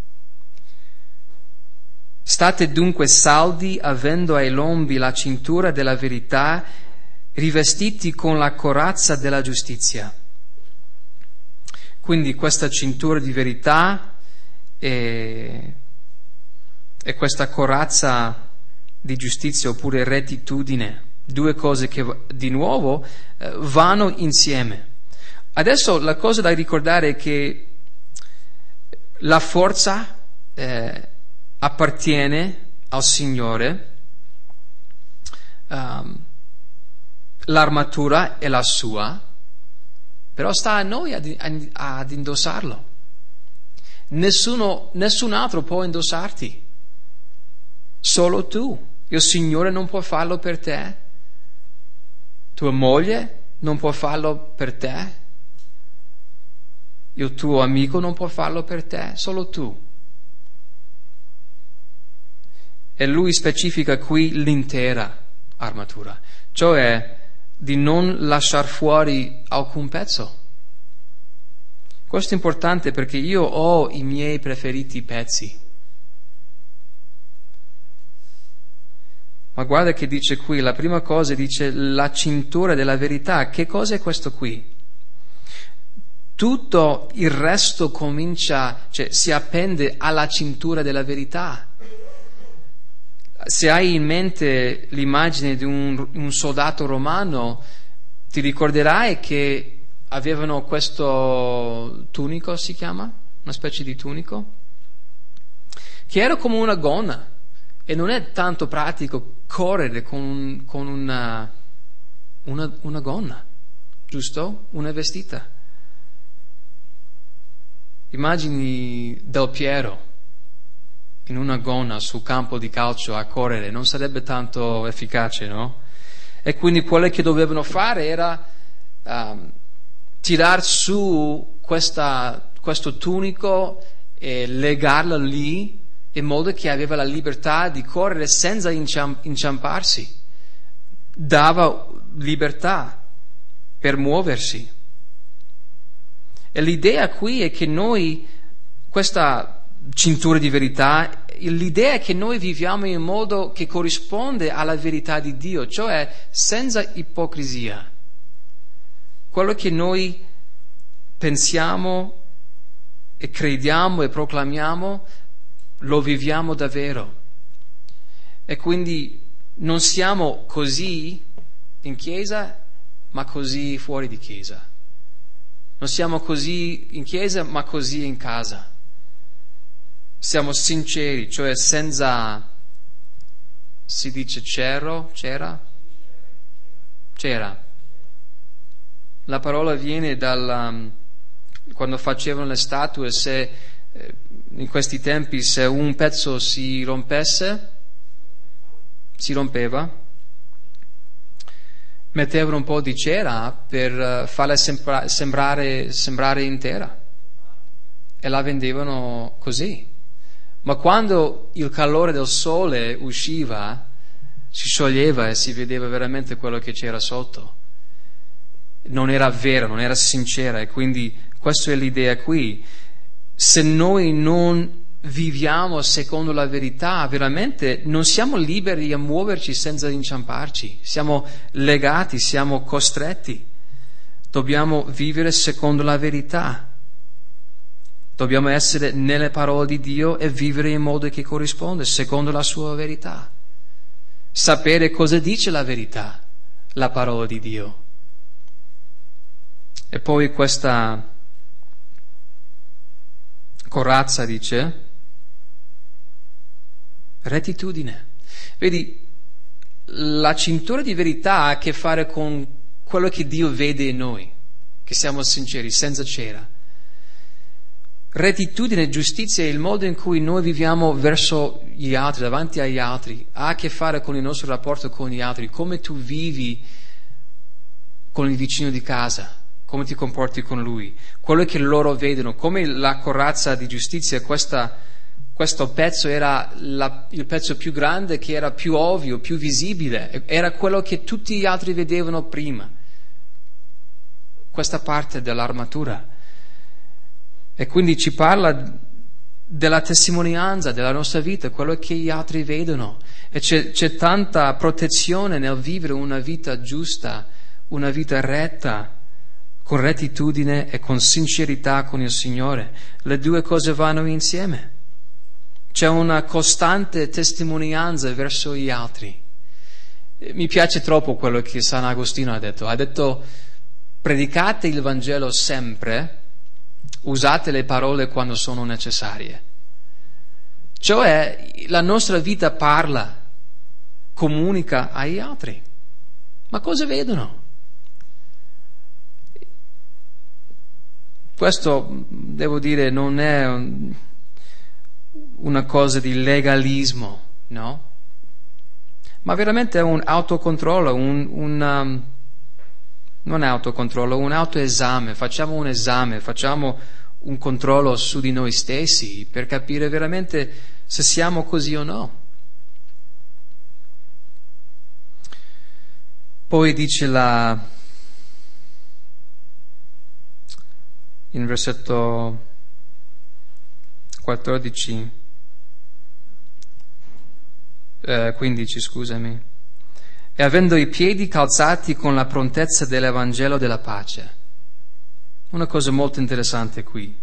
State dunque saldi, avendo ai lombi la cintura della verità, rivestiti con la corazza della giustizia. Quindi questa cintura di verità e, e questa corazza di giustizia oppure rettitudine. Due cose che di nuovo eh, vanno insieme. Adesso la cosa da ricordare è che la forza eh, appartiene al Signore, um, l'armatura è la sua, però sta a noi ad, ad indossarlo. Nessuno, nessun altro può indossarti, solo tu. Il Signore non può farlo per te, tua moglie non può farlo per te, il tuo amico non può farlo per te, solo tu. E lui specifica qui l'intera armatura, cioè di non lasciar fuori alcun pezzo. Questo è importante perché io ho i miei preferiti pezzi. Ma guarda che dice qui, la prima cosa dice la cintura della verità. Che cosa è questo qui? Tutto il resto comincia, cioè si appende alla cintura della verità. Se hai in mente l'immagine di un, un soldato romano, ti ricorderai che avevano questo tunico, si chiama? Una specie di tunico? Che era come una gonna. E non è tanto pratico correre con, con una, una, una gonna, giusto? Una vestita. Immagini Del Piero in una gonna sul campo di calcio a correre, non sarebbe tanto efficace, no? E quindi quello che dovevano fare era um, tirar su questa, questo tunico e legarlo lì, in modo che aveva la libertà di correre senza inciamparsi. Dava libertà per muoversi. E l'idea qui è che noi, questa cintura di verità, l'idea è che noi viviamo in modo che corrisponde alla verità di Dio, cioè senza ipocrisia. Quello che noi pensiamo e crediamo e proclamiamo lo viviamo davvero. E quindi non siamo così in chiesa, ma così fuori di chiesa. Non siamo così in chiesa, ma così in casa. Siamo sinceri, cioè senza, si dice cero, c'era? C'era. La parola viene dal, quando facevano le statue, se in questi tempi se un pezzo si rompesse, si rompeva, mettevano un po' di cera per farla sembra, sembrare, sembrare intera e la vendevano così. Ma quando il calore del sole usciva, si scioglieva e si vedeva veramente quello che c'era sotto. Non era vero, non era sincera, e quindi questa è l'idea qui. Se noi non viviamo secondo la verità, veramente non siamo liberi a muoverci senza inciamparci, siamo legati, siamo costretti. Dobbiamo vivere secondo la verità. Dobbiamo essere nelle parole di Dio e vivere in modo che corrisponde, secondo la sua verità. Sapere cosa dice la verità, la parola di Dio. E poi questa corazza dice rettitudine. Vedi, la cintura di verità ha a che fare con quello che Dio vede in noi, che siamo sinceri, senza cera. Rettitudine e giustizia è il modo in cui noi viviamo verso gli altri, davanti agli altri, ha a che fare con il nostro rapporto con gli altri, come tu vivi con il vicino di casa, come ti comporti con lui, quello che loro vedono, come la corazza di giustizia, questa, questo pezzo era la, il pezzo più grande, che era più ovvio, più visibile, era quello che tutti gli altri vedevano prima, questa parte dell'armatura. E quindi ci parla della testimonianza della nostra vita, quello che gli altri vedono, e c'è, c'è tanta protezione nel vivere una vita giusta, una vita retta, con rettitudine e con sincerità con il Signore. Le due cose vanno insieme. C'è una costante testimonianza verso gli altri. Mi piace troppo quello che San Agostino ha detto. Ha detto: predicate il Vangelo sempre, usate le parole quando sono necessarie. Cioè, la nostra vita parla, comunica agli altri. Ma cosa vedono? Questo, devo dire, non è un, una cosa di legalismo, no? Ma veramente è un autocontrollo, un, un um, non è autocontrollo, un autoesame. Facciamo un esame, facciamo un controllo su di noi stessi per capire veramente se siamo così o no. Poi dice la in versetto quattordici, eh, quindici, scusami, e avendo i piedi calzati con la prontezza dell'Evangelo della pace. Una cosa molto interessante qui.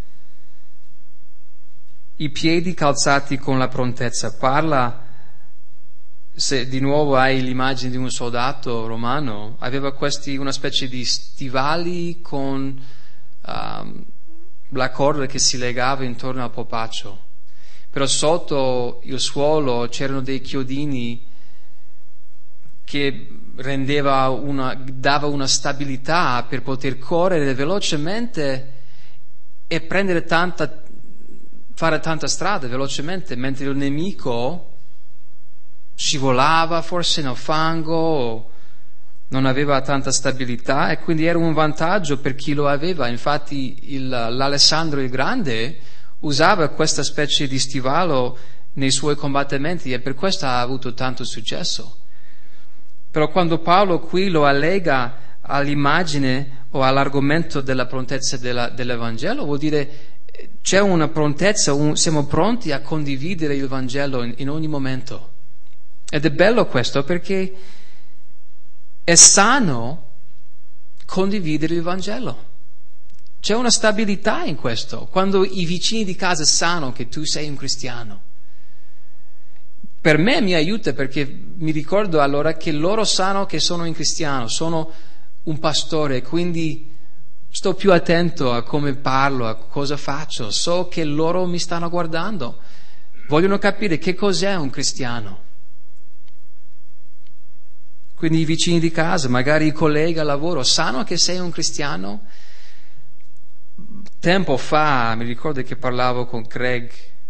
I piedi calzati con la prontezza. Parla, se di nuovo hai l'immagine di un soldato romano, aveva questi, una specie di stivali con uh, la corda che si legava intorno al polpaccio. Però sotto il suolo c'erano dei chiodini che rendeva una, dava una stabilità per poter correre velocemente e prendere tanta, fare tanta strada velocemente, mentre il nemico scivolava forse nel fango, non aveva tanta stabilità, e quindi era un vantaggio per chi lo aveva. Infatti il, l'Alessandro il Grande usava questa specie di stivalo nei suoi combattimenti e per questo ha avuto tanto successo. Però quando Paolo qui lo allega all'immagine o all'argomento della prontezza della, dell'Evangelo, vuol dire c'è una prontezza, un, siamo pronti a condividere il Vangelo in, in ogni momento. Ed è bello questo perché è sano condividere il Vangelo. C'è una stabilità in questo. Quando i vicini di casa sanno che tu sei un cristiano, per me mi aiuta perché mi ricordo allora che loro sanno che sono un cristiano, sono un pastore, quindi sto più attento a come parlo, a cosa faccio, so che loro mi stanno guardando, vogliono capire che cos'è un cristiano. Quindi i vicini di casa, magari i colleghi al lavoro, sanno che sei un cristiano. Tempo fa mi ricordo che parlavo con Craig.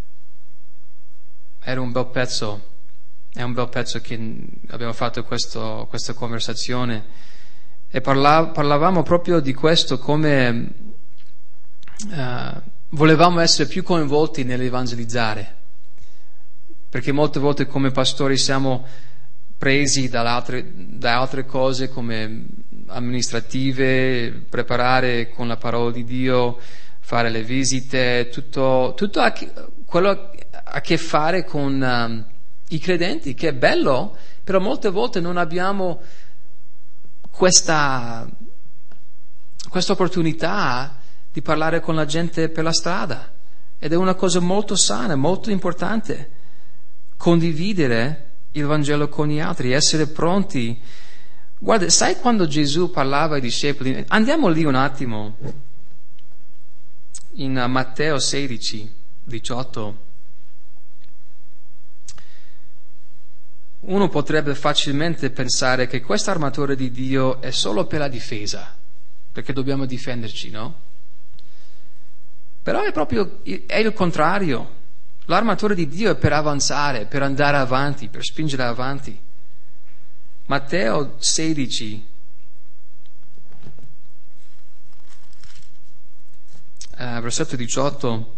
Era un bel pezzo, è un bel pezzo che abbiamo fatto questo, questa conversazione e parla, parlavamo proprio di questo, come uh, volevamo essere più coinvolti nell'evangelizzare, perché molte volte come pastori siamo presi da altre, da altre cose come amministrative, preparare con la parola di Dio, fare le visite, tutto, tutto a che, quello a che fare con um, i credenti, che è bello, però molte volte non abbiamo questa questa opportunità di parlare con la gente per la strada, ed è una cosa molto sana, molto importante condividere il Vangelo con gli altri, essere pronti. Guarda, sai quando Gesù parlava ai discepoli? Andiamo lì un attimo in Matteo sedici, diciotto. Uno potrebbe facilmente pensare che questa armatura di Dio è solo per la difesa, perché dobbiamo difenderci, no? Però è proprio è il contrario. L'armatura di Dio è per avanzare, per andare avanti, per spingere avanti. Matteo sedici, eh, versetto diciotto.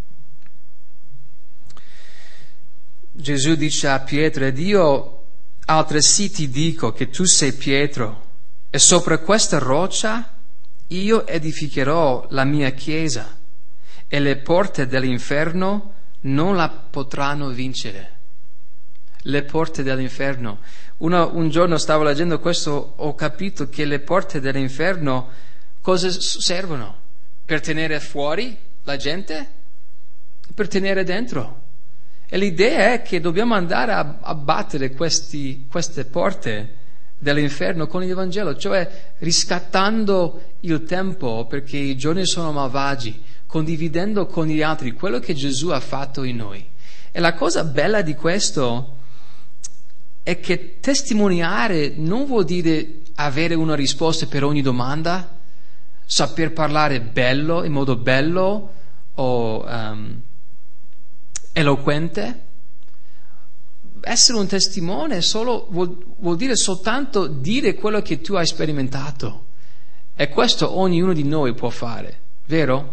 Gesù dice a Pietro: ed io altresì ti dico che tu sei Pietro, e sopra questa roccia io edificherò la mia chiesa, e le porte dell'inferno non la potranno vincere. Le porte dell'inferno. Una, un giorno stavo leggendo questo, ho capito che le porte dell'inferno cosa servono? Per tenere fuori la gente? Per tenere dentro. E l'idea è che dobbiamo andare a, a battere questi, queste porte dell'inferno con il Vangelo, cioè riscattando il tempo, perché i giorni sono malvagi, condividendo con gli altri quello che Gesù ha fatto in noi. E la cosa bella di questo è che testimoniare non vuol dire avere una risposta per ogni domanda, saper parlare bello, in modo bello o um, eloquente. Essere un testimone solo, vuol, vuol dire soltanto dire quello che tu hai sperimentato, e questo ognuno di noi può fare, vero?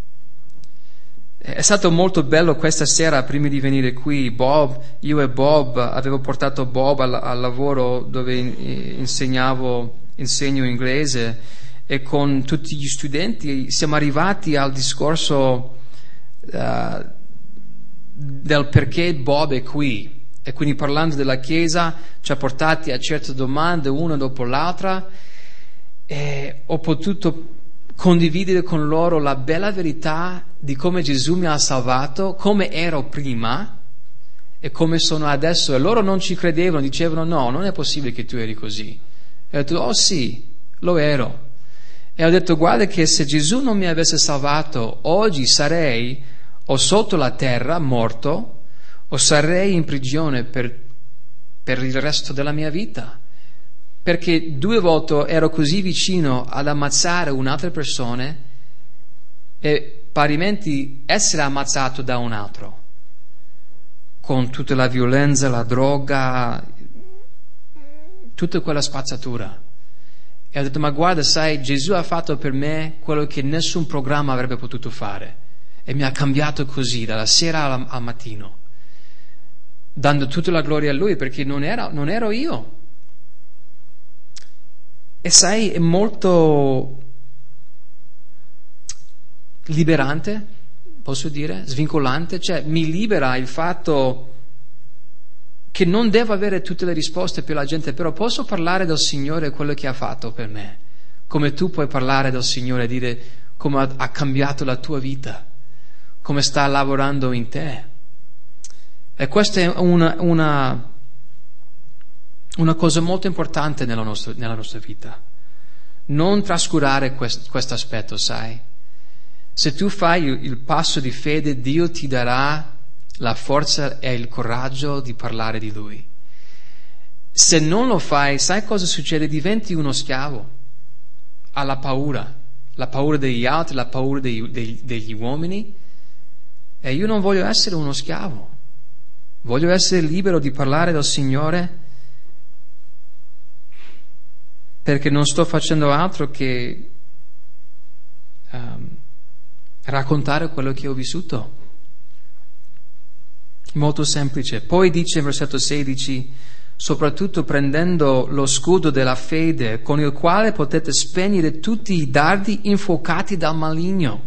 È stato molto bello questa sera, prima di venire qui. Bob, io e Bob, avevo portato Bob al, al lavoro dove insegnavo, insegno inglese, e con tutti gli studenti siamo arrivati al discorso uh, del perché Bob è qui. E quindi, parlando della Chiesa, ci ha portati a certe domande, una dopo l'altra, e ho potuto condividere con loro la bella verità di come Gesù mi ha salvato, come ero prima e come sono adesso. E loro non ci credevano, dicevano: no, non è possibile che tu eri così. E ho detto: oh sì, lo ero. E ho detto: guarda che se Gesù non mi avesse salvato, oggi sarei o sotto la terra, morto, o sarei in prigione per, per il resto della mia vita, perché due volte ero così vicino ad ammazzare un'altra persona e parimenti essere ammazzato da un altro, con tutta la violenza, la droga, tutta quella spazzatura. E ho detto: ma guarda, sai, Gesù ha fatto per me quello che nessun programma avrebbe potuto fare, e mi ha cambiato così dalla sera al, al mattino, dando tutta la gloria a Lui, perché non, era, non ero io. E sai, è molto liberante, posso dire, svincolante, cioè mi libera il fatto che non devo avere tutte le risposte per la gente, però posso parlare del Signore, quello che ha fatto per me, come tu puoi parlare del Signore e dire come ha, ha cambiato la tua vita, come sta lavorando in te. E questa è una, una, una cosa molto importante nella nostra, nella nostra vita. Non trascurare questo aspetto, sai? Se tu fai il, il passo di fede, Dio ti darà la forza e il coraggio di parlare di Lui. Se non lo fai, sai cosa succede? Diventi uno schiavo alla paura, la paura degli altri, la paura dei, dei, degli uomini. E io non voglio essere uno schiavo. Voglio essere libero di parlare del Signore, perché non sto facendo altro che um, raccontare quello che ho vissuto. Molto semplice. Poi dice in versetto sedici: soprattutto prendendo lo scudo della fede, con il quale potete spegnere tutti i dardi infuocati dal maligno.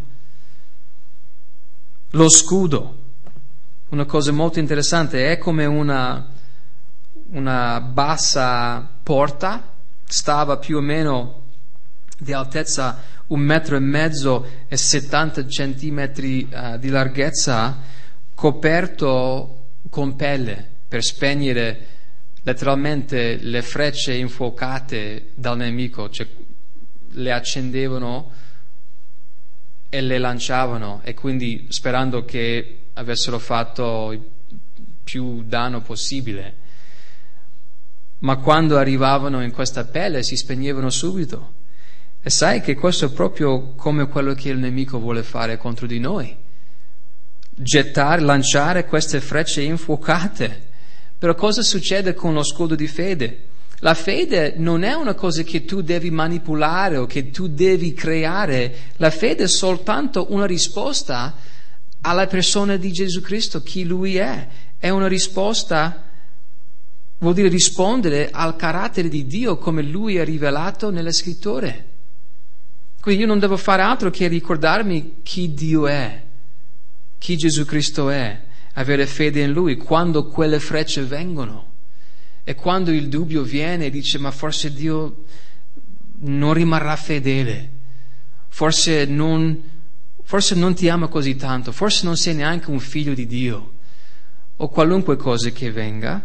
Lo scudo. Una cosa molto interessante, è come una, una bassa porta, stava più o meno di altezza un metro e mezzo e settanta centimetri uh, di larghezza, coperto con pelle per spegnere letteralmente le frecce infuocate dal nemico, cioè le accendevano e le lanciavano, e quindi sperando che avessero fatto il più danno possibile. Ma quando arrivavano in questa pelle si spegnevano subito. E sai che questo è proprio come quello che il nemico vuole fare contro di noi: gettare, lanciare queste frecce infuocate. Però cosa succede con lo scudo di fede? La fede non è una cosa che tu devi manipolare o che tu devi creare. La fede è soltanto una risposta alla persona di Gesù Cristo, chi Lui è. È una risposta, vuol dire rispondere al carattere di Dio come Lui è rivelato nelle Scritture. Quindi io non devo fare altro che ricordarmi chi Dio è, chi Gesù Cristo è, avere fede in Lui quando quelle frecce vengono. E quando il dubbio viene e dice: ma forse Dio non rimarrà fedele, forse non, forse non ti ama così tanto, forse non sei neanche un figlio di Dio, o qualunque cosa che venga,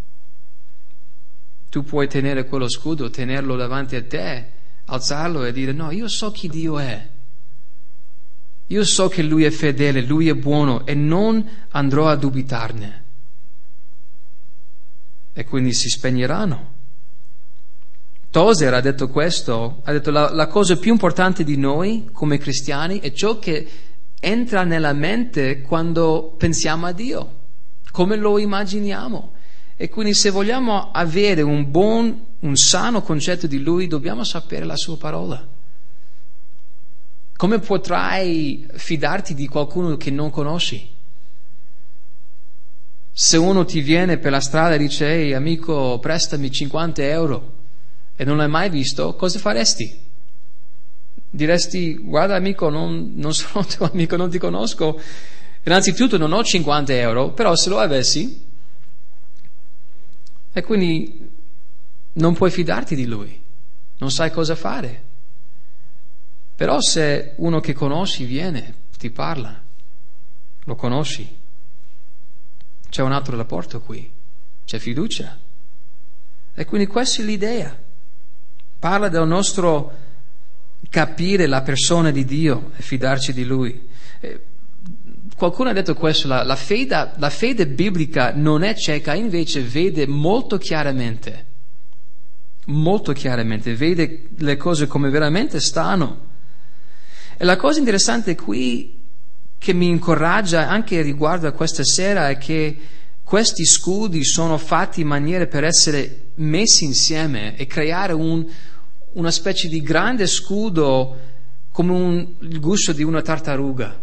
tu puoi tenere quello scudo, tenerlo davanti a te, alzarlo e dire: no, io so chi Dio è, io so che Lui è fedele, Lui è buono, e non andrò a dubitarne. e quindi si spegneranno. Tozer ha detto questo, ha detto la, la cosa più importante di noi come cristiani è ciò che entra nella mente quando pensiamo a Dio, come lo immaginiamo. E quindi se vogliamo avere un buon, un sano concetto di Lui, dobbiamo sapere la Sua parola. Come potrai fidarti di qualcuno che non conosci? Se uno ti viene per la strada e dice ehi amico prestami cinquanta euro e non l'hai mai visto, cosa faresti? Diresti guarda amico non, non sono tuo amico, non ti conosco, innanzitutto non ho cinquanta euro, però se lo avessi, e quindi non puoi fidarti di lui, non sai cosa fare. Però se uno che conosci viene, ti parla, lo conosci, c'è un altro rapporto qui, c'è fiducia. E quindi questa è l'idea. Parla del nostro capire la persona di Dio e fidarci di Lui. Eh, qualcuno ha detto questo, la, la, fede, la fede biblica non è cieca, invece vede molto chiaramente, molto chiaramente, vede le cose come veramente stanno. E la cosa interessante qui che mi incoraggia anche riguardo a questa sera è che questi scudi sono fatti in maniera per essere messi insieme e creare un, una specie di grande scudo come un, il guscio di una tartaruga,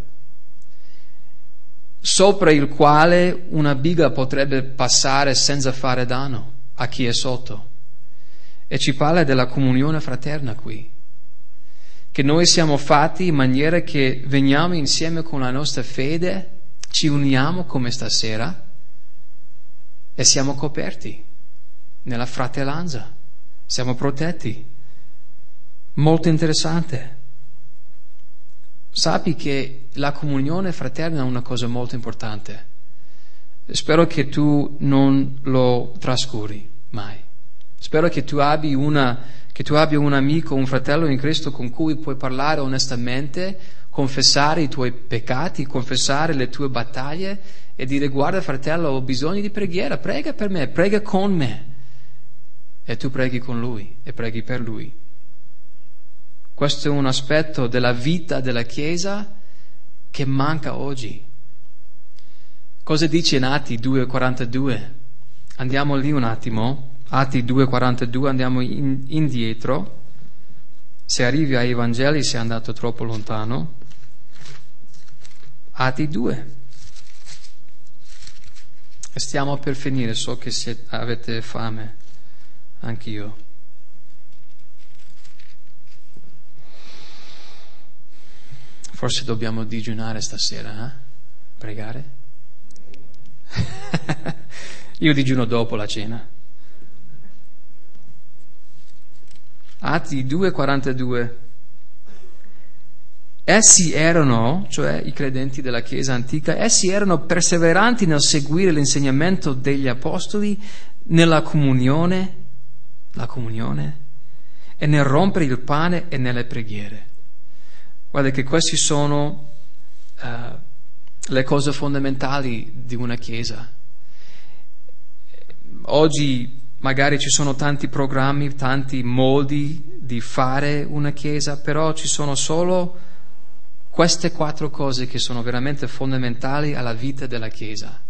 sopra il quale una biga potrebbe passare senza fare danno a chi è sotto. E ci parla della comunione fraterna qui, che noi siamo fatti in maniera che veniamo insieme con la nostra fede, ci uniamo come stasera e siamo coperti nella fratellanza, siamo protetti. Molto interessante. Sappi che la comunione fraterna è una cosa molto importante. Spero che tu non lo trascuri mai. Spero che tu abbia una che tu abbia un amico, un fratello in Cristo con cui puoi parlare onestamente, confessare i tuoi peccati, confessare le tue battaglie e dire guarda fratello, ho bisogno di preghiera, prega per me, prega con me. E tu preghi con lui e preghi per lui. Questo è un aspetto della vita della Chiesa che manca oggi. Cosa dice in Atti due quarantadue? Andiamo lì un attimo. Atti due quarantadue, andiamo in, indietro. Se arrivi ai Vangeli sei andato troppo lontano. Atti due. Stiamo per finire, so che siete, avete fame, anch'io. Forse dobbiamo digiunare stasera, eh? Pregare? Io digiuno dopo la cena. Atti due quarantadue. Essi erano, cioè i credenti della Chiesa antica, essi erano perseveranti nel seguire l'insegnamento degli apostoli, nella comunione, la comunione, e nel rompere il pane e nelle preghiere. Guarda che queste sono uh, le cose fondamentali di una Chiesa. Oggi magari ci sono tanti programmi, tanti modi di fare una Chiesa, però ci sono solo queste quattro cose che sono veramente fondamentali alla vita della Chiesa.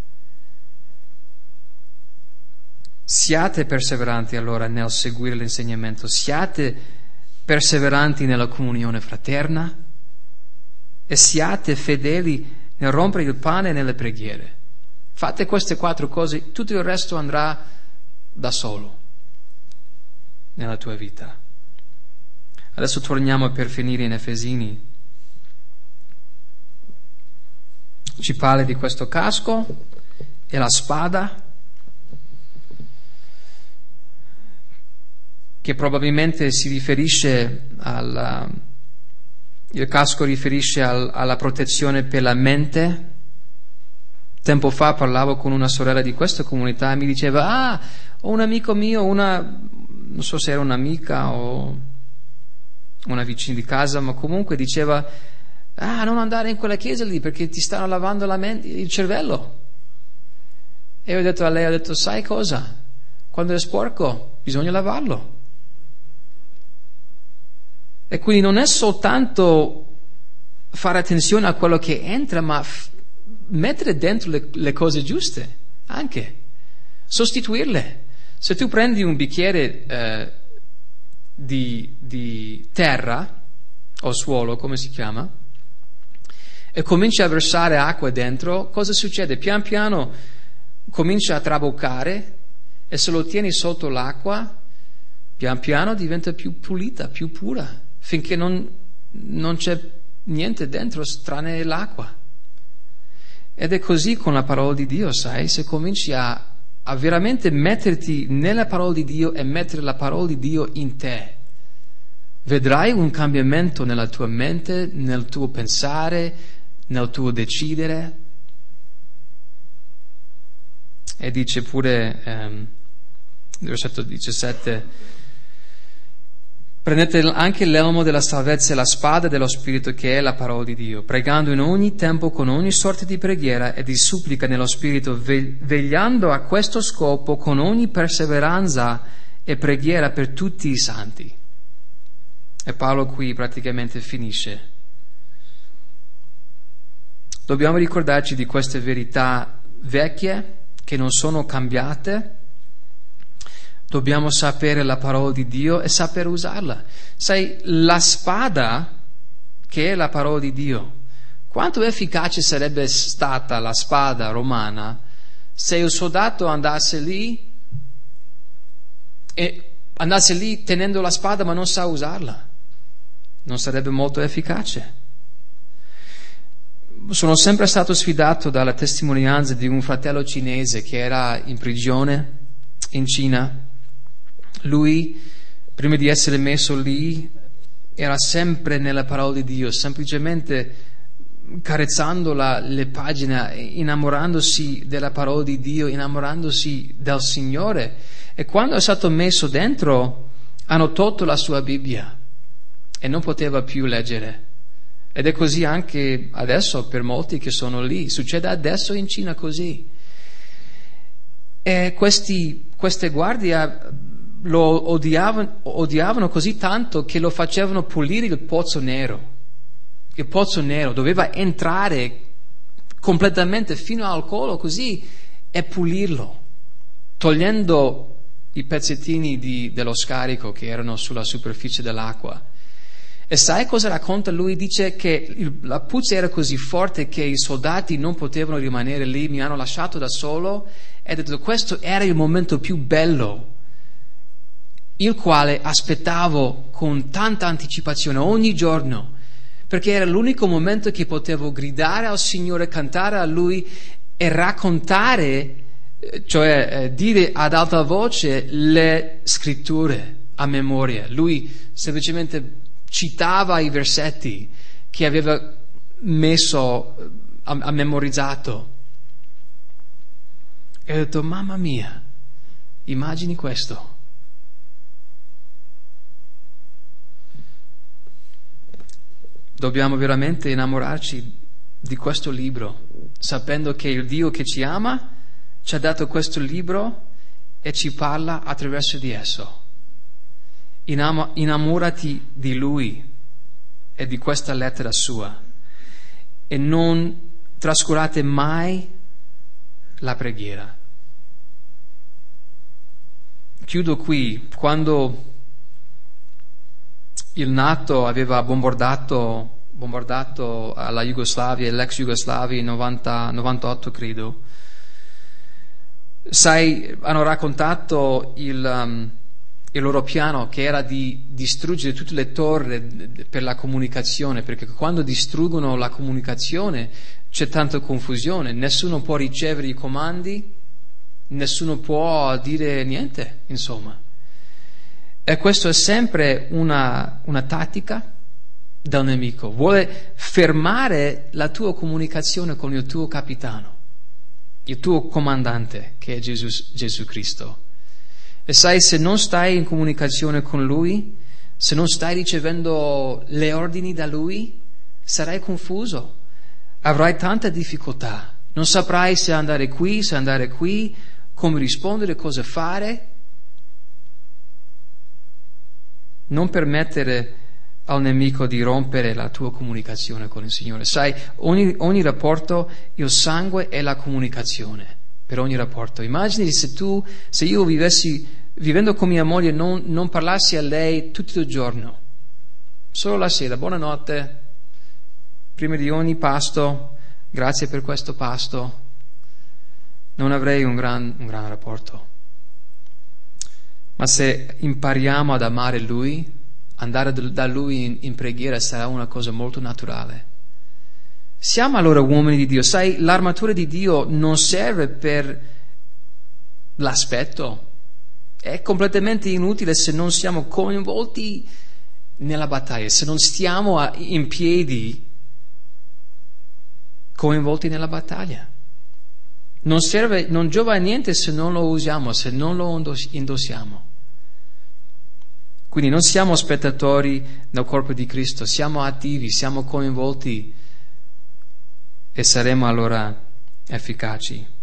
Siate perseveranti allora nel seguire l'insegnamento, siate perseveranti nella comunione fraterna e siate fedeli nel rompere il pane e nelle preghiere. Fate queste quattro cose, tutto il resto andrà da solo nella tua vita. Adesso torniamo per finire in Efesini. Ci parla di questo casco e la spada, che probabilmente si riferisce al il casco riferisce al, alla protezione per la mente. Tempo fa parlavo con una sorella di questa comunità e mi diceva ah, ho un amico mio, una non so se era un'amica o una vicina di casa, ma comunque diceva ah, non andare in quella chiesa lì perché ti stanno lavando la mente, il cervello. E io ho detto a lei, ho detto sai cosa? Quando è sporco, bisogna lavarlo. E quindi non è soltanto fare attenzione a quello che entra, ma f- mettere dentro le, le cose giuste, anche. Sostituirle. Se tu prendi un bicchiere eh, di, di terra, o suolo, come si chiama, e cominci a versare acqua dentro, cosa succede? Pian piano comincia a traboccare, e se lo tieni sotto l'acqua, pian piano diventa più pulita, più pura, finché non, non c'è niente dentro tranne l'acqua. Ed è così con la parola di Dio, sai? Se cominci a, a veramente metterti nella parola di Dio e mettere la parola di Dio in te, vedrai un cambiamento nella tua mente, nel tuo pensare, nel tuo decidere. E dice pure, ehm, versetto diciassette, prendete anche l'elmo della salvezza e la spada dello Spirito, che è la parola di Dio, pregando in ogni tempo con ogni sorta di preghiera e di supplica nello Spirito, vegliando a questo scopo con ogni perseveranza e preghiera per tutti i santi. E Paolo qui praticamente finisce. Dobbiamo ricordarci di queste verità vecchie che non sono cambiate. Dobbiamo sapere la parola di Dio e saper usarla. Sai, la spada, che è la parola di Dio, quanto efficace sarebbe stata la spada romana se il soldato andasse lì e andasse lì tenendo la spada ma non sa usarla? Non sarebbe molto efficace. Sono sempre stato sfidato dalla testimonianza di un fratello cinese che era in prigione in Cina. Lui, prima di essere messo lì, era sempre nella parola di Dio, semplicemente carezzando la, le pagine, innamorandosi della parola di Dio, innamorandosi del Signore. E quando è stato messo dentro, hanno tolto la sua Bibbia e non poteva più leggere. Ed è così anche adesso per molti che sono lì. Succede adesso in Cina così. E questi, queste guardie lo odiavano, odiavano così tanto che lo facevano pulire il pozzo nero. Il pozzo nero doveva entrare completamente fino al collo così e pulirlo, togliendo i pezzettini di, dello scarico che erano sulla superficie dell'acqua. E sai cosa racconta lui? Dice che il, la puzza era così forte che i soldati non potevano rimanere lì, mi hanno lasciato da solo, e ha detto questo era il momento più bello, il quale aspettavo con tanta anticipazione ogni giorno, perché era l'unico momento che potevo gridare al Signore, cantare a Lui e raccontare, cioè eh, dire ad alta voce le scritture a memoria. Lui semplicemente citava i versetti che aveva messo, ha, ha memorizzato. E ho detto, mamma mia, immagini questo. Dobbiamo veramente innamorarci di questo libro, sapendo che il Dio che ci ama ci ha dato questo libro e ci parla attraverso di esso. Innam- innamorati di Lui e di questa lettera sua e non trascurate mai la preghiera. Chiudo qui. Quando il NATO aveva bombardato, bombardato la Jugoslavia, l'ex Jugoslavia in novanta, novantotto credo, sai, hanno raccontato il, um, il loro piano che era di distruggere tutte le torri per la comunicazione, perché quando distruggono la comunicazione c'è tanta confusione, nessuno può ricevere i comandi, nessuno può dire niente, insomma. E questo è sempre una, una tattica del nemico. Vuole fermare la tua comunicazione con il tuo capitano, il tuo comandante, che è Gesù, Gesù Cristo. E sai, se non stai in comunicazione con Lui, se non stai ricevendo le ordini da Lui, sarai confuso, avrai tanta difficoltà, non saprai se andare qui, se andare qui, come rispondere, cosa fare. Non permettere al nemico di rompere la tua comunicazione con il Signore. Sai, ogni, ogni rapporto, il sangue è la comunicazione per ogni rapporto. Immagini se tu, se io vivessi, vivendo con mia moglie, non, non parlassi a lei tutto il giorno, solo la sera, buonanotte, prima di ogni pasto, grazie per questo pasto, non avrei un gran, un gran rapporto. Ma se impariamo ad amare Lui, andare da Lui in, in preghiera sarà una cosa molto naturale. Siamo allora uomini di Dio. Sai, l'armatura di Dio non serve per l'aspetto, è completamente inutile se non siamo coinvolti nella battaglia, se non stiamo a, in piedi coinvolti nella battaglia. Non serve, non giova a niente se non lo usiamo, se non lo indossiamo. Quindi non siamo spettatori nel corpo di Cristo, siamo attivi, siamo coinvolti e saremo allora efficaci.